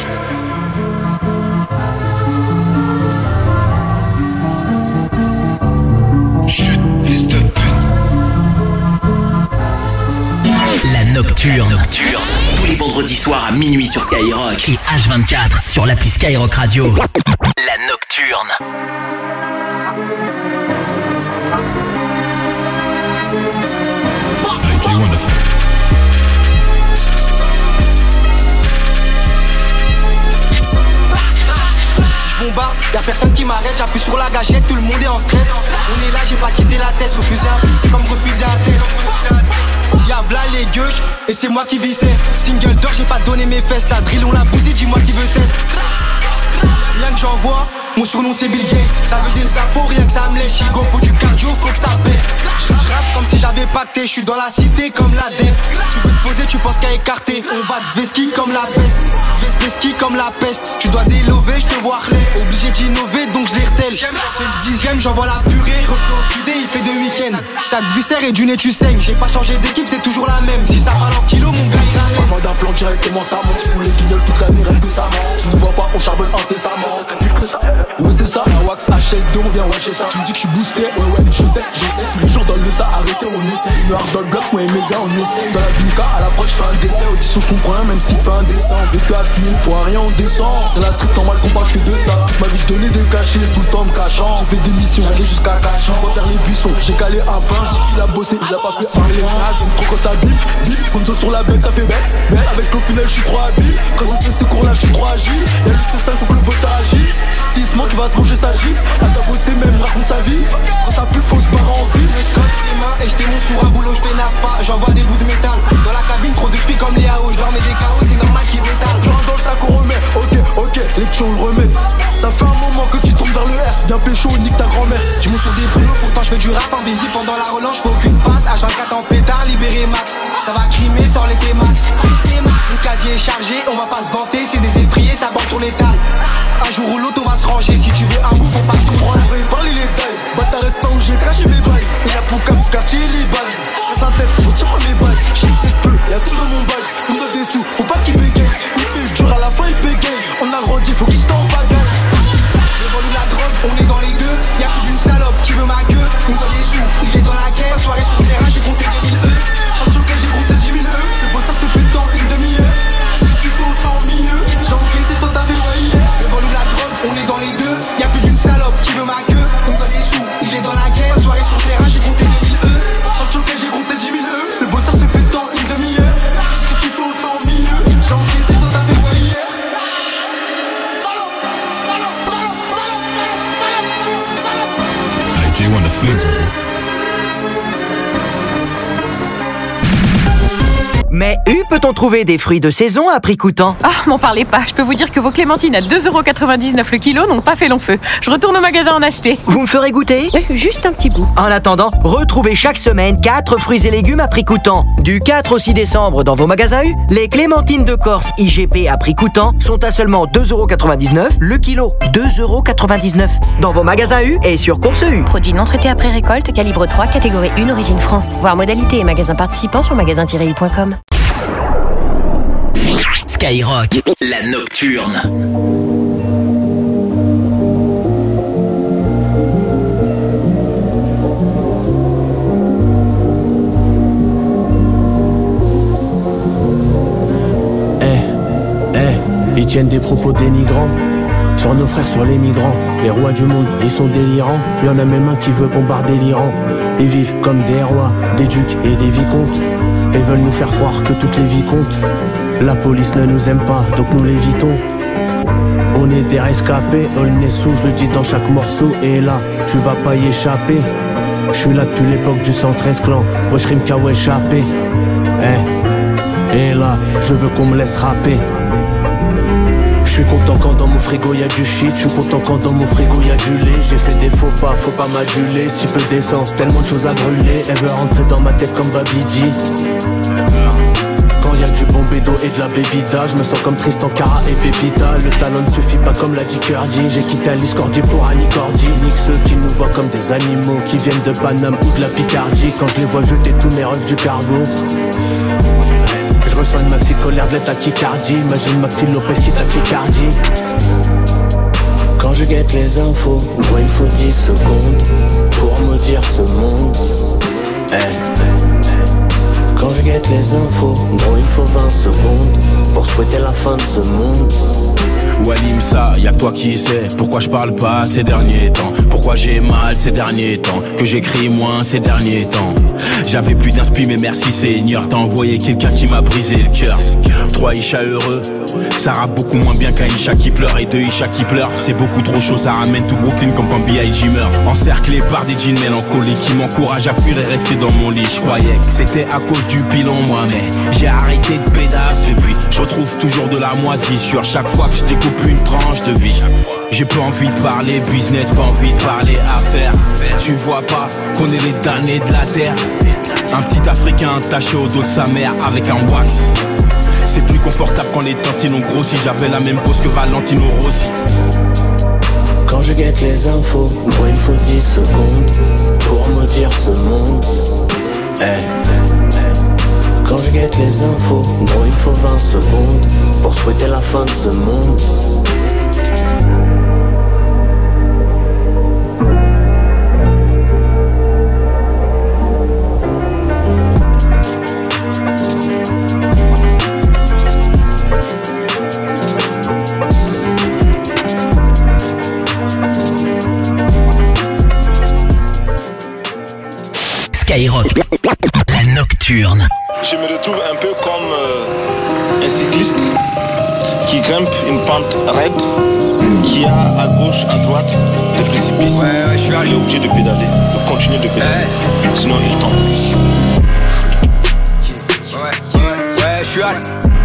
Chut, fils de pute. La Nocturne. Nocturne. Tous les vendredis soirs à minuit sur Skyrock. Et H vingt-quatre sur l'appli Skyrock Radio. La Nocturne. Bombarde, y'a personne qui m'arrête, j'appuie sur la gâchette, tout le monde est en stress. On est là, j'ai pas quitté la tête, refuser un beat, c'est comme refuser un test. Y'a v'là les gueuches, et c'est moi qui vissais. Single d'or, j'ai pas donné mes fesses, la drill on l'a bousé, dis-moi qui veut test. Rien que j'envoie, mon surnom c'est Bill Gates. Ça veut des infos, rien que ça me lèche. Chigo, faut du cardio, faut que ça pète. J'rappe comme si j'avais pacté, j'suis dans la cité comme la dette. Tu veux te poser, tu penses qu'à écarter. On va te veski comme la peste. Veski comme la peste. Tu dois délover, j'te vois relais. Obligé d'innover, donc je les retèle. C'est le dixième, j'envoie la purée. Refais au Q D, il fait deux week-ends. Ça te viscère et du nez tu saignes. J'ai pas changé d'équipe, c'est toujours la même. Si ça parle en kilo, mon gars il ramène. Maman d'un plan directement ça monte. J'fous les guignols toute l'année, rien que ça monte. Tu ne vois pas, on charbonne incessamment. Ouais c'est ça, la wax H L deux on vient watcher ça. Tu me dis que je suis boosté, ouais ouais je sais, je sais. Tous les jours dans le ça, arrêtez on essaie. Une heure dans le bloc, moi et mes gars on essaie. Dans la Bunka, à l'approche je fais un dessin. Audition je comprends rien même s'il fait un dessin. On veut que appuyer pour rien on descend. C'est la street normal qu'on parle que de ça. Toute ma vie je donnais des cachets, tout le temps me cachant. J'ai fait des missions, j'allais jusqu'à Cachan. Pour faire les buissons, j'ai calé un pain. Dit qu'il a bossé, il a pas fait un lézard. J'aime trop quand ça bip, bip. Gonzo sur la bête ça fait bête, bête. Avec l'opinel je suis trop habile. Quand on fait ce cours là je suis trop agile. Y'a le C cinq, faut que le boss agisse. Si il se manque il va se manger sa gifle. Elle t'a bossé même, raconte sa vie. Quand ça pue faut se barrer en ville. Je scotche les mains et je démonte sur un boulot, je t'énerve pas. J'envoie des bouts de métal. Dans la cabine trop de spi comme les A O. Je dormais des K O, c'est normal qu'il bétale. Plein dans le sac on remet, ok, ok, les petits on le remet. Ça fait un moment que tu tombes vers le R. Viens pécho, nique ta grand-mère. Je monte sur des boulots, pourtant je fais du rap invisible. Pendant la relance, j'fais aucune passe. H vingt-quatre en pétard, libéré max. Ça va crimer, sort les T-Max. Le casier est chargé, on va pas se vanter. C'est des effrayés, ça bande sur l'étal. Un jour ou l'autre on va se ranger. Si tu veux un bout, faut pas se comprendre. Parle les tailles, bah t'arrêtes pas où j'ai caché mes bails. Et la poucave du quartier les balles. Casse la tête, je tire pas mes balles. Shit c'est peu, y'a tout dans mon bail. On a des sous, faut pas qu'il bégaye. Il fait le dur à la fin il bégaye. On a grandi, faut qu'il se t'en bagaille. Le vol ou la drogue, on est dans les deux. Y'a plus d'une salope qui veut ma queue. On doit des sous, il est dans la caisse. Soirée sur le terrain, j'ai compté des mille E. En choquet, j'ai compté dix mille E. Le boss ça se pète dans une demi-heure. Ce que tu fais, on le fait en milieu. J'ai encaissé, toi t'as fait moi hier. Le vol ou la drogue, on est dans les deux. Y'a plus d'une salope qui veut ma queue. On doit des sous, il est dans la caisse. Soirée sur le terrain, j'ai compté des mille E. En choquet, j'ai compté dix mille E. Le boss ça se pète dans une demi-heure. Ce que tu fais, on le fait en milieu. J'ai encaissé, toi t'as fait moi hier. Hey, K one, that's flex, bro. Mais où peut-on trouver des fruits de saison à prix coûtant? Ah, m'en parlez pas. Je peux vous dire que vos clémentines à deux euros quatre-vingt-dix-neuf le kilo n'ont pas fait long feu. Je retourne au magasin en acheter. Vous me ferez goûter? Oui, juste un petit bout. En attendant, retrouvez chaque semaine quatre fruits et légumes à prix coûtant. Du quatre au six décembre dans vos magasins U, les clémentines de Corse I G P à prix coûtant sont à seulement deux euros quatre-vingt-dix-neuf le kilo. deux euros quatre-vingt-dix-neuf dans vos magasins U et sur Course U. Produit non traité après récolte, calibre trois, catégorie un, origine France. Voir modalité et magasins participants sur magasin tiret u point com. Skyrock, la Nocturne. Eh, eh, ils tiennent des propos dénigrants sur nos frères, sur les migrants. Les rois du monde, ils sont délirants. Y'en a même un qui veut bombarder l'Iran. Ils vivent comme des rois, des ducs et des vicomtes. et veulent nous faire croire que toutes les vies comptent. La police ne nous aime pas, donc nous l'évitons. On est des rescapés, all nez sous, je le dis dans chaque morceau. Et là, tu vas pas y échapper. Je suis là depuis l'époque du cent treize clan. Wesh rime qu'à échappé. Eh, et là, je veux qu'on me laisse rapper. Je suis content quand dans mon frigo y'a du shit. Je suis content quand dans mon frigo y'a du lait. J'ai fait des faux pas, faut pas m'aduler. Si peu d'essence, tellement de choses à brûler. Elle veut rentrer dans ma tête comme Babidi. Quand y'a du bon bédo et de la bébida, je me sens comme Tristan Cara et Pépita. Le talent ne suffit pas comme l'a dit Curdy. J'ai quitté Alice Cordier pour Annie Cordy. Nique ceux qui nous voient comme des animaux, qui viennent de Paname ou de la Picardie. Quand je les vois jeter tous mes rêves du cargo, je ressens une maxi colère de la tachycardie. Imagine Maxi Lopez qui tachycardie. Quand je guette les infos, moi il faut dix secondes pour maudire ce monde. Hey. Quand je guette les infos, bon il faut vingt secondes pour souhaiter la fin de ce monde. Walim ça, y'a que toi qui sais pourquoi je parle pas ces derniers temps. Pourquoi j'ai mal ces derniers temps, que j'écris moins ces derniers temps. J'avais plus d'inspi mais merci Seigneur. T'as envoyé quelqu'un qui m'a brisé le cœur. Trois Isha heureux, ça rappe beaucoup moins bien qu'un Isha qui pleure. Et deux Isha qui pleurent, c'est beaucoup trop chaud. Ça ramène tout Brooklyn comme quand B I G meurt. Encerclé par des jeans mélancoliques qui m'encouragent à fuir et rester dans mon lit. Je croyais que c'était à cause du pilon moi, mais j'ai arrêté de pédasse depuis. Je retrouve toujours de la moisissure chaque fois que je découpe une tranche de vie. J'ai pas envie de parler business, pas envie de parler affaires. Tu vois pas qu'on est les damnés de la terre. Un petit Africain attaché au dos de sa mère avec un wax. C'est plus confortable quand les tantines ont grossi. J'avais la même pose que Valentino Rossi. Quand je guette les infos, moi il faut dix secondes pour maudire ce monde. Hey. Quand je guette les infos, moi il faut vingt secondes pour souhaiter la fin de ce monde. Skyrock, la nocturne. Je me retrouve un peu comme euh, un cycliste qui grimpe une pente raide, qui a à gauche, à droite des précipices. Ouais, ouais, je suis il est obligé de pédaler, de continuer de pédaler, ouais. Sinon il tombe. Ouais, ouais, ouais, je suis allé.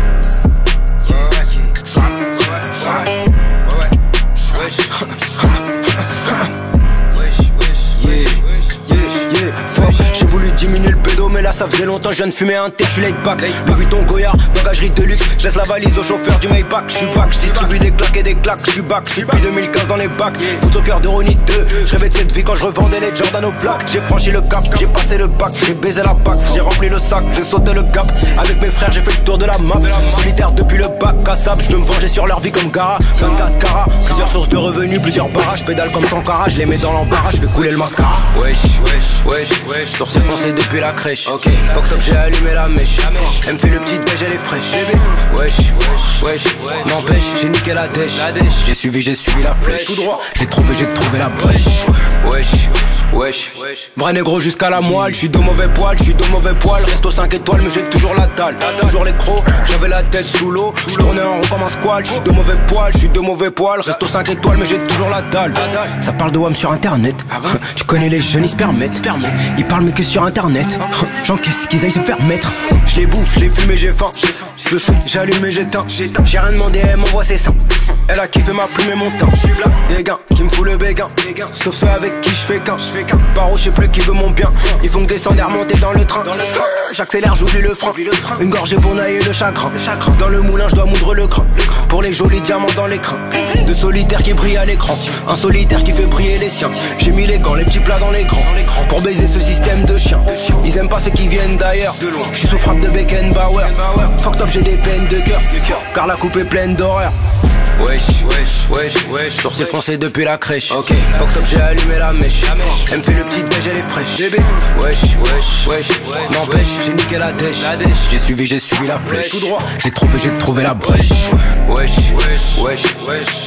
J'ai voulu diminuer le pédo mais là ça faisait longtemps je viens de fumer un thé, je suis laid back. Louis Vuitton Goyard, bagagerie de luxe. Je laisse la valise au chauffeur du Maybach. Je suis back, je distribue des claques et des claques. Je suis back, je suis depuis deux mille quinze dans les bacs. Foot au cœur de Ronnie deux. Je rêvais de cette vie quand je revendais les Jordan aux plaques. J'ai franchi le cap, j'ai passé le bac. J'ai baisé la bac, j'ai rempli le sac. J'ai sauté le gap, avec mes frères j'ai fait le tour de la map. Solitaire depuis le bac, Kassab. Je veux me venger sur leur vie comme Gara. vingt-quatre carats, plusieurs sources de revenus, plusieurs barrages. Pédale comme Sankara, je les mets dans l'embarras. Je vais couler le mascara. Wesh, wesh, wesh, wesh. Sourcil foncé depuis la crèche. Ok, fuck top, j'ai allumé la mèche. Elle me fait le petit déj, elle est fraîche. Wesh, wesh, wesh. N'empêche, j'ai niqué la dèche. J'ai suivi, j'ai suivi la flèche. Tout droit, j'ai trouvé, j'ai trouvé la brèche. Wesh, wesh. Vrai négro jusqu'à la moelle. J'suis de mauvais poil, j'suis de mauvais poil. Reste aux cinq étoiles, mais j'ai toujours la dalle. Toujours les crocs, j'avais la tête sous l'eau. J'tournais en rond comme un squal. J'suis de mauvais poil, j'suis de mauvais poil. Reste aux cinq étoiles, mais j'ai toujours la dalle. Ça parle de W A M sur internet. Tu connais les jeunes, ils se permettent. Ils parlent mais que sur internet. J'encaisse qu'ils aillent se faire mettre. Je les bouffe, je les fume et j'ai faim. Je shoot, j'allume et j'éteins. J'ai rien demandé, elle m'envoie ses seins. Elle a kiffé ma plume et mon teint. Des gains qui me fout le béguin. Sauf ceux avec qui je fais qu'un. Paro, je sais plus qui veut mon bien. Ils font que descendre et remonter dans le train. J'accélère, j'oublie le frein. Une gorgée pour nailler le chagrin. Dans le moulin, je dois moudre le grain. Pour les jolis diamants dans l'écran. De solitaires qui brillent à l'écran. Un solitaire qui fait briller les siens. J'ai mis les gants, les petits plats dans l'écran. Pour baiser ce système de chiens. Ils aiment pas ceux qui viennent d'ailleurs. Je suis sous frappe de Beckenbauer. Fuck top, j'ai des peines de cœur. Car la coupe est pleine d'horreur. Wesh, wesh, wesh, wesh. Sourcil foncé depuis la crèche. Ok, fuck top, j'ai allumé la mèche. Elle me fait le petit déj, elle est fraîche. Bébé, wesh, wesh, wesh. N'empêche, j'ai niqué la dèche. J'ai suivi, j'ai suivi la flèche. Tout droit, j'ai trouvé, j'ai trouvé la brèche. Wesh, wesh, wesh, wesh.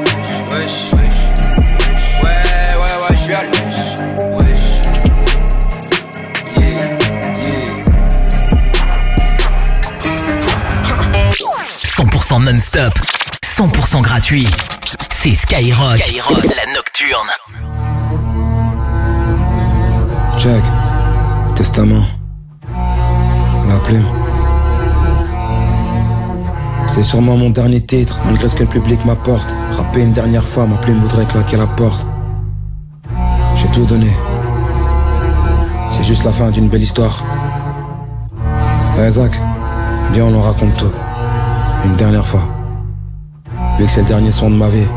Wesh, ouais, ouais, ouais, je suis à l'ouche. Wesh, yeah, yeah. cent non-stop, cent pour cent gratuit. C'est Skyrock, Skyrock, la nocturne. Check. Testament. La plume. C'est sûrement mon dernier titre, malgré ce que le public m'apporte. Rapper une dernière fois, ma plume voudrait claquer la porte. J'ai tout donné. C'est juste la fin d'une belle histoire. Ouais, Zach, viens, on en raconte tout. Une dernière fois. Vu que c'est le dernier son de ma vie.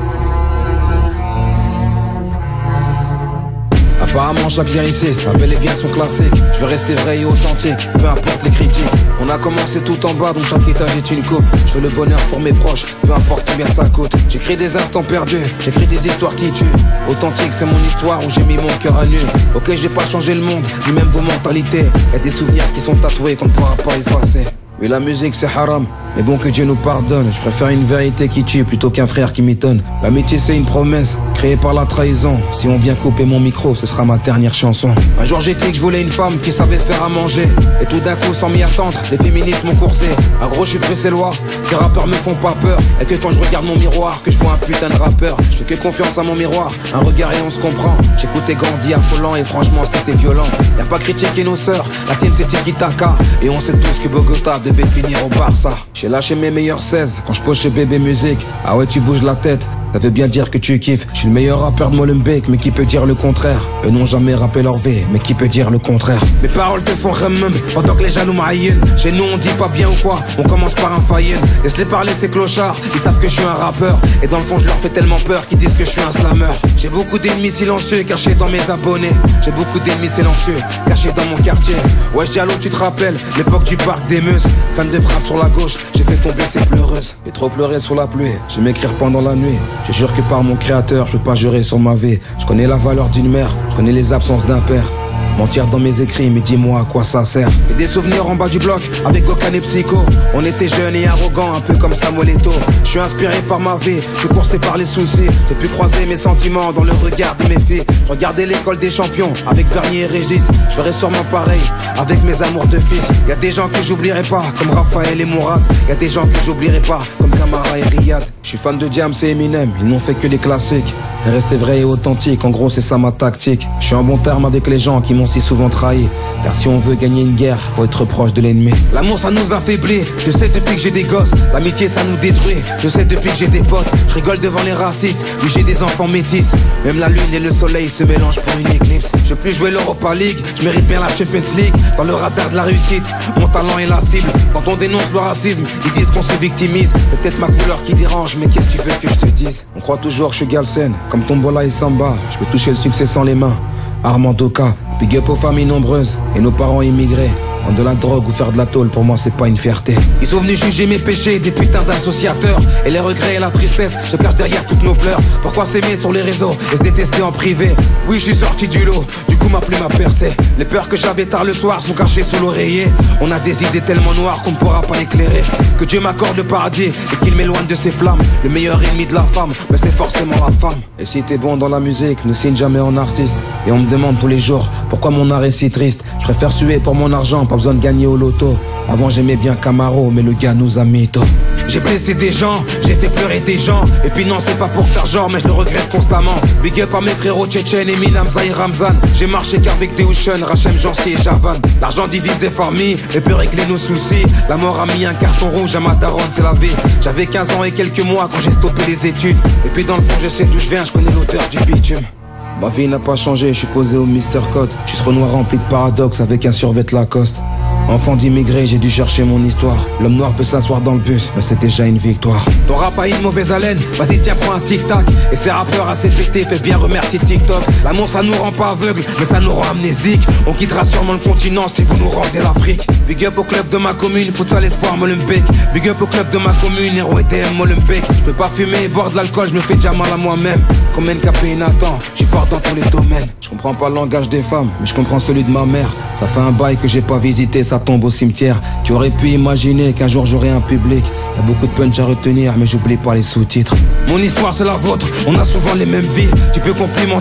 Apparemment chaque lien ici, c'est bel et bien son classique. Je veux rester vrai et authentique, peu importe les critiques. On a commencé tout en bas, donc chaque étage est une coupe. Je veux le bonheur pour mes proches, peu importe combien ça coûte. J'écris des instants perdus, j'écris des histoires qui tuent. Authentique, c'est mon histoire où j'ai mis mon cœur à nu. Ok, j'ai pas changé le monde, ni même vos mentalités. Y'a des souvenirs qui sont tatoués qu'on ne pourra pas effacer. Oui, la musique c'est haram, mais bon que Dieu nous pardonne. Je préfère une vérité qui tue plutôt qu'un frère qui m'étonne. L'amitié c'est une promesse, créée par la trahison. Si on vient couper mon micro, ce sera ma dernière chanson. Un jour j'ai dit que je voulais une femme qui savait faire à manger. Et tout d'un coup, sans m'y attendre, les féministes m'ont coursé. À gros, je suis bruxellois, que les rappeurs me font pas peur. Et que quand je regarde mon miroir, que je vois un putain de rappeur. Je fais que confiance à mon miroir, un regard et on se comprend. J'écoutais Gandhi affolant et franchement c'était violent. Y'a pas critiquer nos sœurs, la tienne c'est Tiki Taka. Et on sait tous que Bogota devait finir au Barça. J'ai lâché mes meilleurs seize quand je pose chez Bébé Musique. Ah ouais, tu bouges la tête, ça veut bien dire que tu kiffes. Je suis le meilleur rappeur de Molenbeek, mais qui peut dire le contraire? Eux n'ont jamais rappé leur V, mais qui peut dire le contraire? Mes paroles te font remmum, pendant que les jaloux m'aïennent. Chez nous on dit pas bien ou quoi, on commence par un faïen. Laisse-les parler ces clochards, ils savent que je suis un rappeur. Et dans le fond je leur fais tellement peur qu'ils disent que je suis un slammer. J'ai beaucoup d'ennemis silencieux cachés dans mes abonnés. J'ai beaucoup d'ennemis silencieux cachés dans mon quartier. Ouais Diallo, tu te rappelles l'époque du parc des Meuses. Fan de frappe sur la gauche, j'ai fait tomber ces pleureuses. J'ai trop pleuré sous la pluie, j'aime écrire pendant la nuit. Je jure que par mon créateur, je peux pas jurer sur ma vie. Je connais la valeur d'une mère, je connais les absences d'un père. Mentir dans mes écrits, mais dis-moi à quoi ça sert. Et des souvenirs en bas du bloc, avec Gokan et Psycho. On était jeunes et arrogants, un peu comme Samuel Eto'o. Je suis inspiré par ma vie, je suis coursé par les soucis. J'ai pu croiser mes sentiments dans le regard de mes filles. Je regardais l'école des champions, avec Bernier et Régis. Je ferais sûrement pareil, avec mes amours de fils. Y'a des gens que j'oublierai pas, comme Raphaël et Mourad. Y'a des gens que j'oublierai pas, comme Camara et Riyad. Je suis fan de Diams et Eminem, ils n'ont fait que des classiques. Et rester vrai et authentique, en gros c'est ça ma tactique. Je suis en bon terme avec les gens qui m'ont si souvent trahi. Car si on veut gagner une guerre, faut être proche de l'ennemi. L'amour ça nous affaiblit, je sais depuis que j'ai des gosses. L'amitié ça nous détruit, je sais depuis que j'ai des potes. Je rigole devant les racistes, oui j'ai des enfants métis. Même la lune et le soleil se mélangent pour une éclipse. Je veux plus jouer l'Europa League, je mérite bien la Champions League. Dans le radar de la réussite, mon talent est la cible. Quand on dénonce le racisme, ils disent qu'on se victimise. Peut-être ma couleur qui dérange, mais qu'est-ce que tu veux que je te dise? On croit toujours que je suis Galsen, comme Tombola et Samba. Je peux toucher le succès sans les mains. Armando K, big up aux familles nombreuses et nos parents immigrés. Vendre de la drogue ou faire de la tôle, pour moi c'est pas une fierté. Ils sont venus juger mes péchés, des putains d'associateurs. Et les regrets et la tristesse se cachent derrière toutes nos pleurs. Pourquoi s'aimer sur les réseaux et se détester en privé? Oui je suis sorti du lot, du coup ma plume a percé. Les peurs que j'avais tard le soir sont cachées sous l'oreiller. On a des idées tellement noires qu'on ne pourra pas éclairer. Que Dieu m'accorde le paradis et qu'il m'éloigne de ses flammes. Le meilleur ennemi de la femme, mais c'est forcément la femme. Et si t'es bon dans la musique, ne signe jamais en artiste. Et on me demande tous les jours pourquoi mon art est si triste. Je préfère suer pour mon argent, pas besoin de gagner au loto. Avant j'aimais bien Camaro, mais le gars nous a mytho. J'ai blessé des gens, j'ai fait pleurer des gens. Et puis non c'est pas pour faire genre, mais je le regrette constamment. Big up à mes frérots Tchétchènes, Eminem, Zahir Ramzan. J'ai marché qu'avec des Ocean, Rachem, Jancy et Javan. L'argent divise des familles et peut régler nos soucis. La mort a mis un carton rouge à ma daronne, c'est la vie. J'avais quinze ans et quelques mois quand j'ai stoppé les études. Et puis dans le fond je sais d'où je viens, je connais l'odeur du bitume. Ma vie n'a pas changé, je suis posé au Mister Code. Je suis ce Renoir rempli de paradoxes avec un survêt Lacoste. Enfant d'immigré, j'ai dû chercher mon histoire. L'homme noir peut s'asseoir dans le bus, mais c'est déjà une victoire. Ton rap a une mauvaise haleine, vas-y tiens prends un tic-tac. Et ces rappeurs assez pétés peuvent bien remercier TikTok. L'amour ça nous rend pas aveugles, mais ça nous rend amnésiques. On quittera sûrement le continent si vous nous rendez l'Afrique. Big up au club de ma commune, futsal espoir Molenbeek. Big up au club de ma commune, héros E D M Molenbeek. Je peux pas fumer et boire de l'alcool, je me fais déjà mal à moi-même. Comme N K P et Nathan, je suis fort dans tous les domaines. Je comprends pas le langage des femmes, mais je comprends celui de ma mère. Ça fait un bail que j'ai pas visité, ça tombe au cimetière. Tu aurais pu imaginer qu'un jour j'aurai un public. Y'a beaucoup de punch à retenir, mais j'oublie pas les sous-titres. Mon histoire c'est la vôtre, on a souvent les mêmes vies. Tu peux complimenter